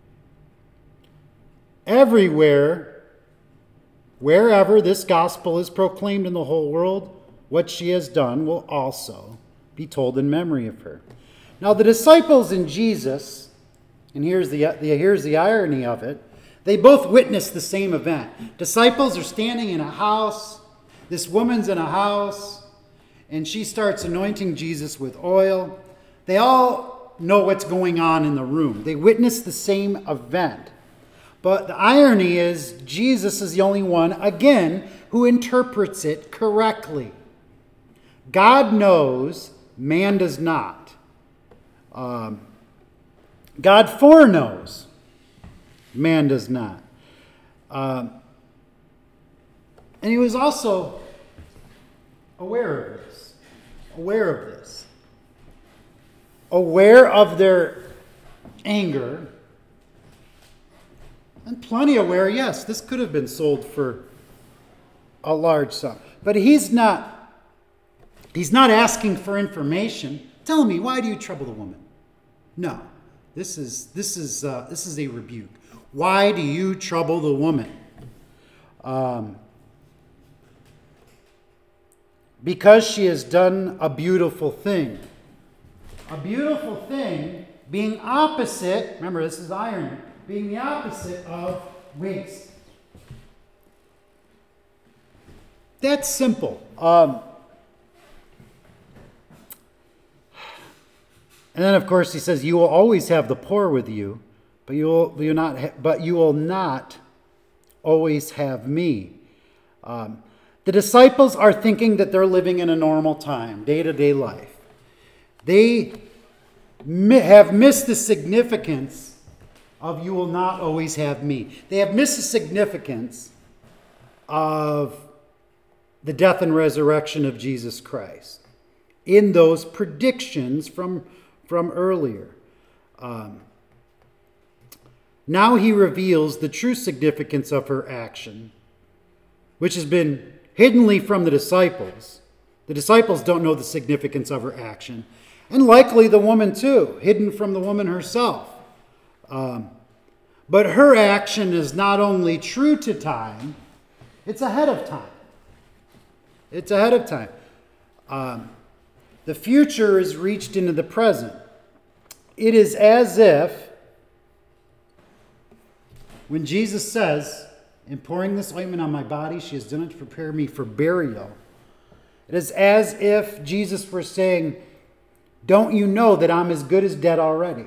everywhere, wherever this gospel is proclaimed in the whole world, what she has done will also be told in memory of her. Now the disciples and Jesus, and here's the, the, here's the irony of it, they both witnessed the same event. Disciples are standing in a house, this woman's in a house, and she starts anointing Jesus with oil. They all know what's going on in the room. They witness the same event. But the irony is, Jesus is the only one, again, who interprets it correctly. God knows, man does not. Um, God foreknows, man does not. Um, and he was also aware of this. Aware of this. Aware of their anger. And plenty aware, yes, this could have been sold for a large sum. But he's not, he's not asking for information. Tell me, why do you trouble the woman? No, this is, this is, uh, this is a rebuke. Why do you trouble the woman? Um, because she has done a beautiful thing. A beautiful thing being opposite, remember this is irony, being the opposite of waste. That's simple. Um, and then, of course, he says, "You will always have the poor with you, but you will, you not, ha- but you will not always have me." Um, the disciples are thinking that they're living in a normal time, day-to-day life. They mi- have missed the significance of "you will not always have me." They have missed the significance of the death and resurrection of Jesus Christ in those predictions from, from earlier. Um, now he reveals the true significance of her action, which has been hiddenly from the disciples. The disciples don't know the significance of her action, and likely the woman too, hidden from the woman herself. Um, but her action is not only true to time, it's ahead of time. It's ahead of time. Um, the future is reached into the present. It is as if, when Jesus says, "In pouring this ointment on my body, she has done it to prepare me for burial," it is as if Jesus were saying, "Don't you know that I'm as good as dead already?"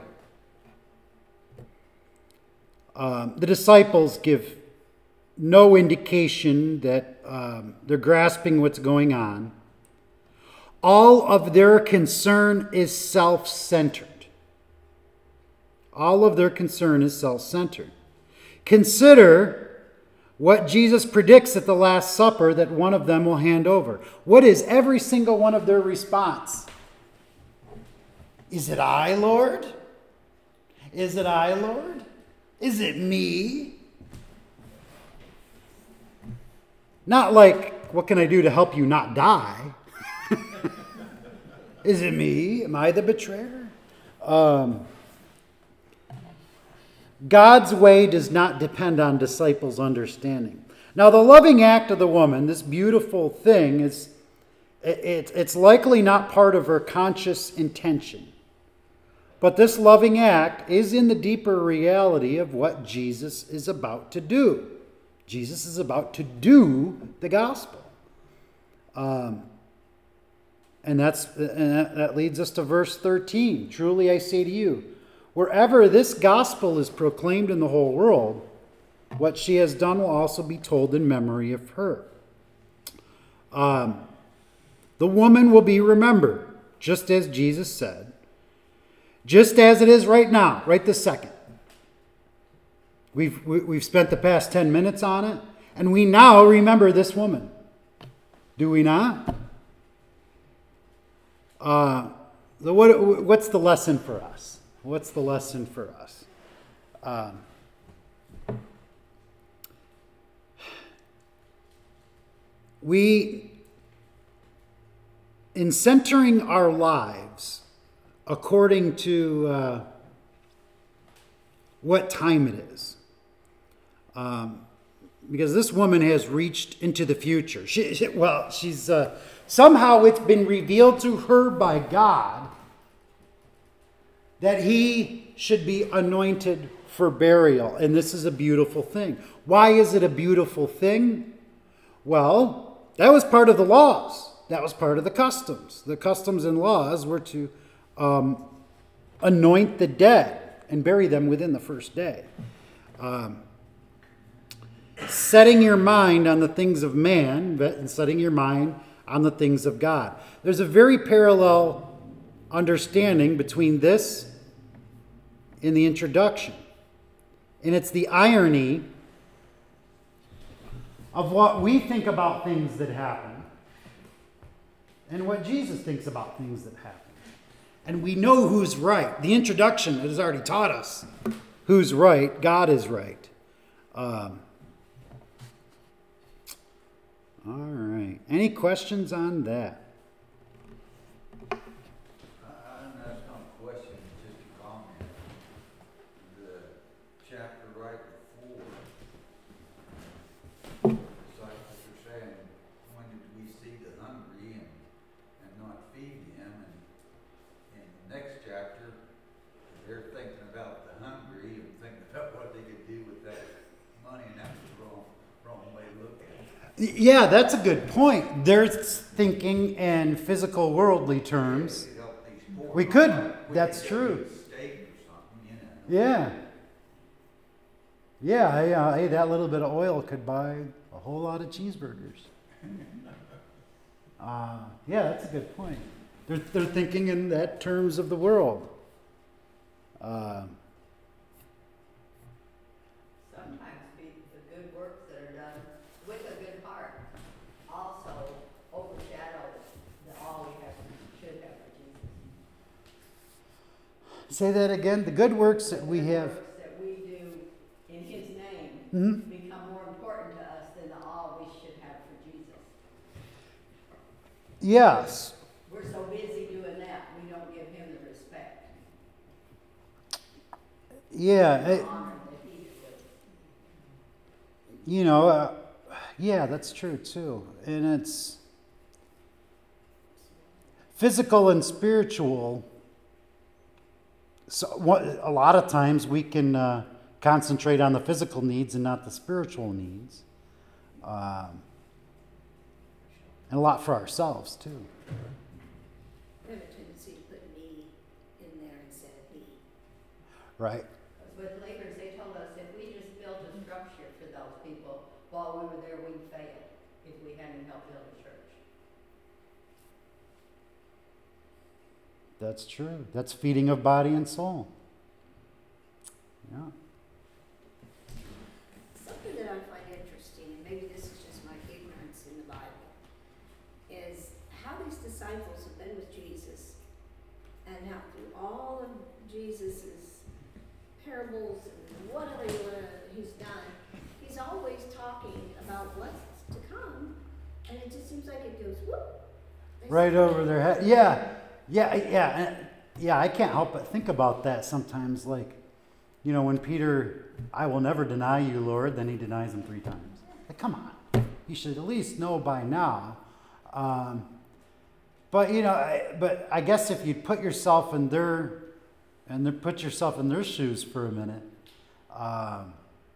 Um, the disciples give no indication that um, they're grasping what's going on. All of their concern is self-centered. All of their concern is self-centered. Consider what Jesus predicts at the Last Supper that one of them will hand over. What is every single one of their response? "Is it I, Lord? Is it I, Lord? Is it me?" Not like, "What can I do to help you not die?" Is it me? Am I the betrayer? Um, God's way does not depend on disciples' understanding. Now, the loving act of the woman, this beautiful thing, is it, it's likely not part of her conscious intention. But this loving act is in the deeper reality of what Jesus is about to do. Jesus is about to do the gospel. Um, and that's and that, that leads us to verse thirteen. Truly I say to you, wherever this gospel is proclaimed in the whole world, what she has done will also be told in memory of her. Um, the woman will be remembered, just as Jesus said, just as it is right now, right this second. We've, we- we've spent the past ten minutes on it, and we now remember this woman. Do we not? Uh, the, what, what's the lesson for us? What's the lesson for us? Um, we, in centering our lives according to uh, what time it is, um, because this woman has reached into the future. She, she- well, she's uh, somehow it's been revealed to her by God that he should be anointed for burial. And this is a beautiful thing. Why is it a beautiful thing? Well, that was part of the laws. That was part of the customs. The customs and laws were to um, anoint the dead and bury them within the first day. Um, setting your mind on the things of man and setting your mind on the things of God. There's a very parallel understanding between this and the introduction. And it's the irony of what we think about things that happen and what Jesus thinks about things that happen. And we know who's right. The introduction has already taught us who's right. God is right. Um, all right. Any questions on that? I, I don't know, it's not a question, it's just a comment. The chapter right before, disciples are saying, when did we see the hungry and, and not feed them? And in the next chapter, they're thinking about the hungry and thinking about what they could do with that money, and that's the wrong, wrong way to look at it. Yeah, that's a good point. They're thinking in physical, worldly terms. To help these poor. We could. We That's could true. get a steak or something, you know. Yeah. Yeah, hey, uh, hey, that little bit of oil could buy a whole lot of cheeseburgers. Uh, yeah, that's a good point. They're, they're thinking in that terms of the world. Uh, Sometimes the, the good works that are done with a good heart also overshadow the all we have, should have for Jesus. say that again. The good works that we The good have. works that we do in his name Mhm. become more important to us than the all we should have for Jesus. Yes. We're so busy doing that, we don't give him the respect, Yeah. the it- honor that he deserves. you know, uh, yeah, that's true too. And it's physical and spiritual. So what, a lot of times we can uh, concentrate on the physical needs and not the spiritual needs. Um, and a lot for ourselves too. We have a tendency to put me in there instead of he. Right? With Lakers, they told us if we just built a structure for those people while we were there, we'd fail if we hadn't helped build a church. That's true. That's feeding of body and soul. Yeah. Something that I find interesting, and maybe this is just my ignorance in the Bible, is how these disciples have been with Jesus, and how through all of Jesus's parables and whatever he's done, he's always talking about what's to come, and it just seems like it goes whoop. They Right say, over their head. Yeah. Yeah. Yeah. uh, Yeah. I can't help but think about that sometimes. Like, you know, when Peter, I will never deny you, Lord, then he denies him three times. Like, come on. You should at least know by now. Um, but, you know, I, but I guess if you put yourself in their and then put yourself in their shoes for a minute. Um,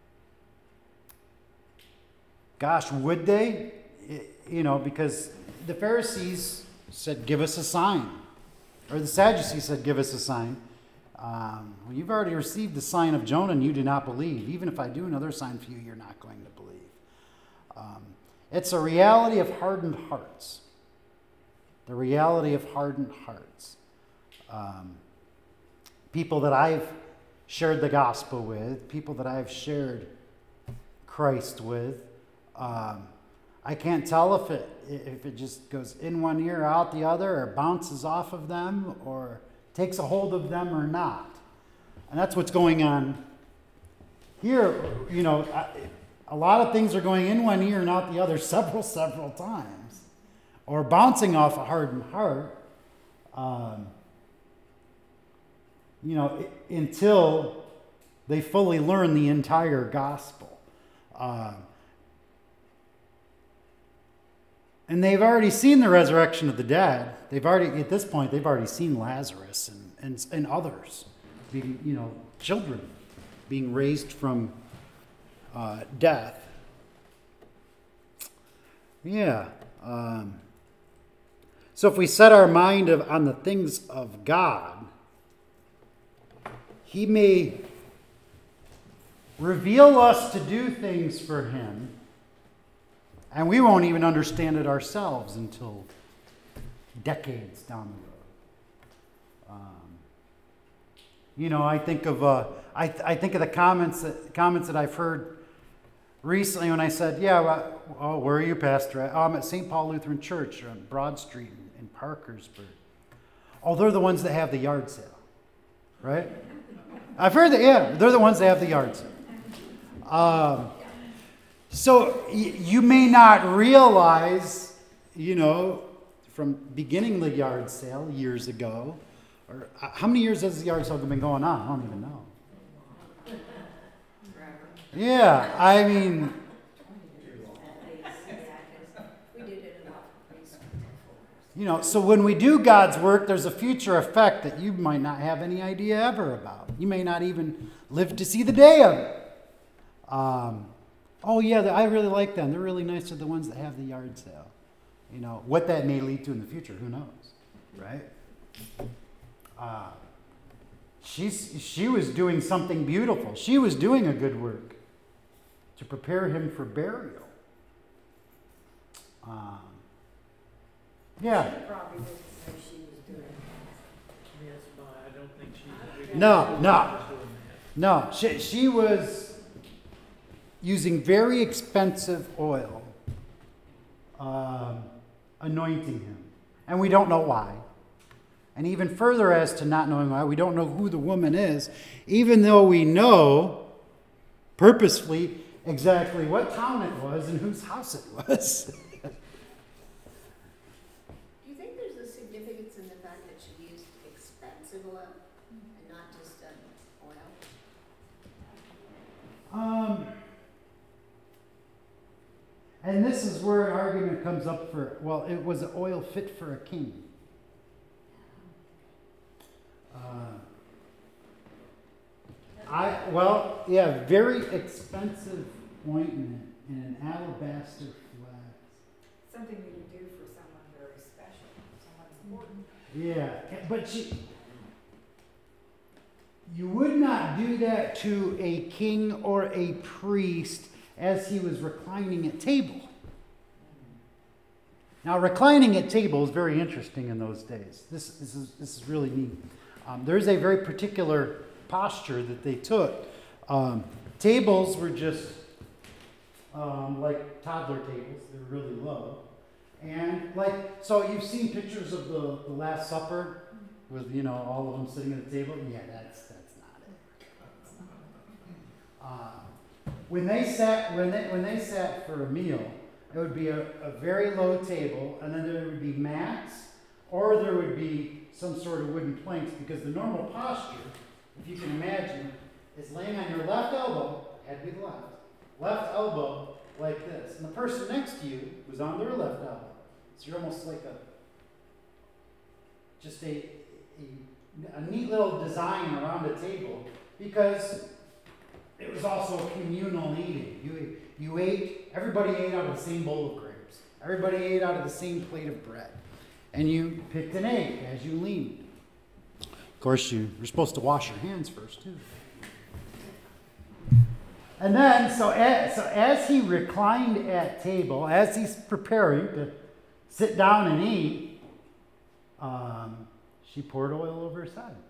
gosh, would they? You know, because the Pharisees said, give us a sign. Or the Sadducees said, give us a sign. Um, well, you've already received the sign of Jonah and you do not believe. Even if I do another sign for you, you're not going to believe. Um, it's a reality of hardened hearts. The reality of hardened hearts. Um, people that I've shared the gospel with, people that I've shared Christ with, um, I can't tell if it if it just goes in one ear, out the other, or bounces off of them, or takes a hold of them or not. And that's what's going on here. You know, a lot of things are going in one ear and out the other several, several times, or bouncing off a hardened heart. Um, you know, until they fully learn the entire gospel. Um, And they've already seen the resurrection of the dead. They've already, at this point, they've already seen Lazarus and, and, and others, being, you know, children being raised from uh, death. Yeah. Um, so if we set our mind of, on the things of God, He may reveal us to do things for Him, and we won't even understand it ourselves until decades down the road. Um, you know, I think of uh, I, I think of the comments that comments that I've heard recently when I said, "Yeah, well, oh, where are you, Pastor?" Oh, I'm at Saint Paul Lutheran Church on Broad Street in, in Parkersburg. Oh, they're the ones that have the yard sale, right? I've heard that. Yeah, they're the ones that have the yard sale. Um, So you may not realize, you know, from beginning the yard sale years ago, or how many years has the yard sale been going on? I don't even know. Yeah, I mean, you know, so when we do God's work, there's a future effect that you might not have any idea ever about. You may not even live to see the day of it. Um, Oh, yeah, I really like them. They're really nice. They're the ones that have the yard sale. You know, what that may lead to in the future, who knows, right? Uh, she's, she was doing something beautiful. She was doing a good work to prepare him for burial. Um, yeah. She probably didn't know she was doing that. Yes, but I don't think she. No, no. No, she, she was using very expensive oil, um, anointing him. And we don't know why. And even further as to not knowing why, we don't know who the woman is, even though we know purposefully exactly what town it was and whose house it was. Do you think there's a significance in the fact that she used expensive oil and not just um, oil? Um... And this is where an argument comes up for, well, it was oil fit for a king. Uh, I well, yeah, very expensive ointment in an alabaster flask. Something you would do for someone very special, someone important. Yeah, but she, you would not do that to a king or a priest as he was reclining at table. Now, reclining at table is very interesting in those days. This, this, is, this is really neat. Um, there's a very particular posture that they took. Um, tables were just um, like toddler tables. They were really low. And like, so you've seen pictures of the, the Last Supper with, you know, all of them sitting at the table? Yeah, that's, that's not it. Uh, When they sat, when they when they sat for a meal, it would be a, a very low table, and then there would be mats, or there would be some sort of wooden planks, because the normal posture, if you can imagine, is laying on your left elbow, had to be the left, left elbow like this, and the person next to you was on their left elbow. So you're almost like a, just a, a a neat little design around the table because it was also communal eating. You, you ate, everybody ate out of the same bowl of grapes. Everybody ate out of the same plate of bread. And you picked an egg as you leaned. Of course, you were supposed to wash your hands first, too. And then, so as, so as he reclined at table, as he's preparing to sit down and eat, um, she poured oil over his head.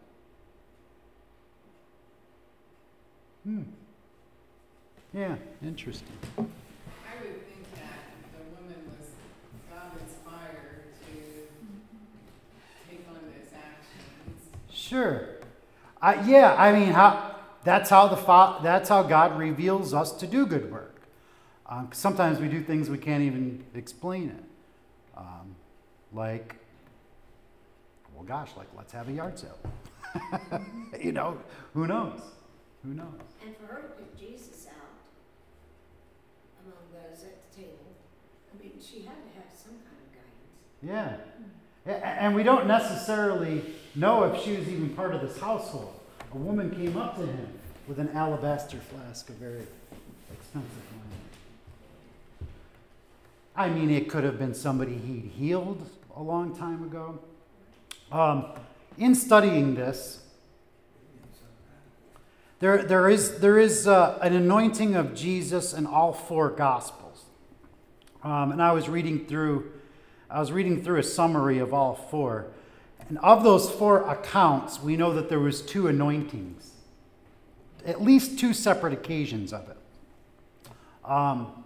Hmm. Yeah, interesting. I would think that the woman was God-inspired to take on those actions. Sure. Uh, yeah, I mean, how that's how the fa- that's how God reveals us to do good work. Um, sometimes we do things we can't even explain it. Um, like, well, gosh, like let's have a yard sale. You know, who knows? Who knows? And for her to pick Jesus out among those at the table, I mean, she had to have some kind of guidance. Yeah. A- And we don't necessarily know if she was even part of this household. A woman came up to him with an alabaster flask of very expensive wine. I mean, it could have been somebody he'd healed a long time ago. Um, in studying this, there, there is, there is uh, an anointing of Jesus in all four Gospels. Um, and I was reading through, I was reading through a summary of all four. And of those four accounts, we know that there was two anointings, at least two separate occasions of it. Um,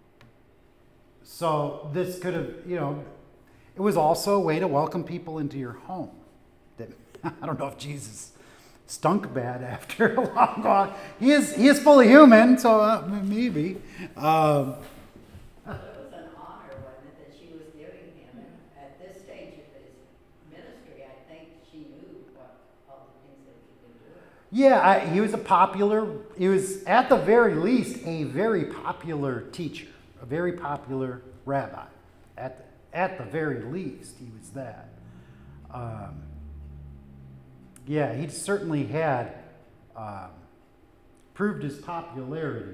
so this could have, you know, it was also a way to welcome people into your home. That I don't know if Jesus stunk bad after a long while. He is he is fully human, so uh, maybe. Um, It was an honor, wasn't it, that she was giving him, and at this stage of his ministry, I think she knew what, all the things that he could do. Yeah, I, he was a popular, he was at the very least a very popular teacher, a very popular rabbi. At the, at the very least, he was that. Um, yeah, he certainly had um, proved his popularity.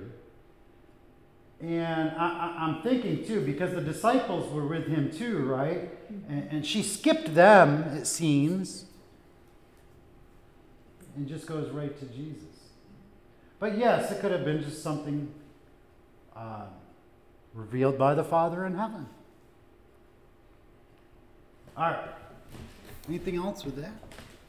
And I, I, I'm thinking too, because the disciples were with him too, right? And, and she skipped them, it seems, and just goes right to Jesus. But yes, it could have been just something uh, revealed by the Father in heaven. All right. Anything else with that?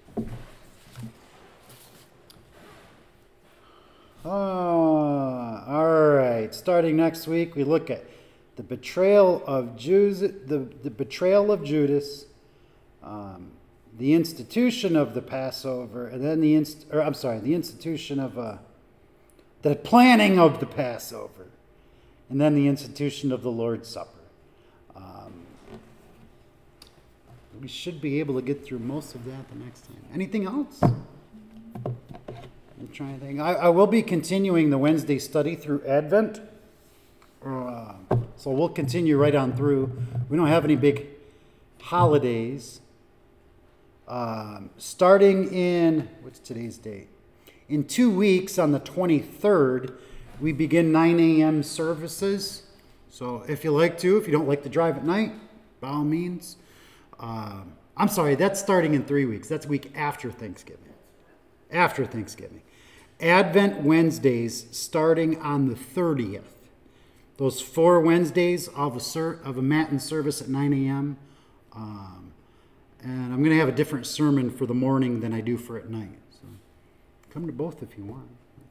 Uh, all right. Starting next week, we look at the betrayal of Jews, the, the betrayal of Judas, um, the institution of the Passover, and then the inst- or I'm sorry, the institution of uh, the planning of the Passover, and then the institution of the Lord's Supper. Um, we should be able to get through most of that the next time. Anything else? I'm trying to think. I, I will be continuing the Wednesday study through Advent. Uh, so we'll continue right on through. We don't have any big holidays. Um, starting in, what's today's date? In two weeks, on the twenty-third, we begin nine a.m. services. So if you like to, if you don't like to drive at night, by all means. Um, I'm sorry, that's starting in three weeks. That's a week after Thanksgiving. After Thanksgiving. Advent Wednesdays starting on the thirtieth. Those four Wednesdays of a, ser- of a matin service at nine a.m. Um, and I'm going to have a different sermon for the morning than I do for at night. So come to both if you want.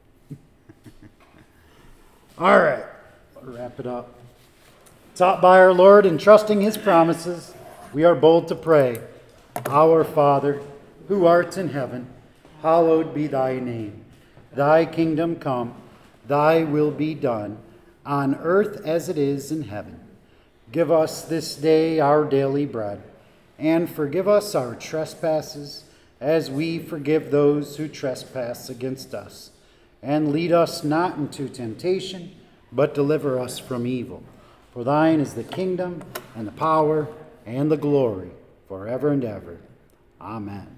All right, I'll wrap it up. Taught by our Lord and trusting His promises, we are bold to pray. Our Father, who art in heaven, hallowed be thy name. Thy kingdom come, thy will be done, on earth as it is in heaven. Give us this day our daily bread, and forgive us our trespasses, as we forgive those who trespass against us. And lead us not into temptation, but deliver us from evil. For thine is the kingdom, and the power, and the glory, forever and ever. Amen.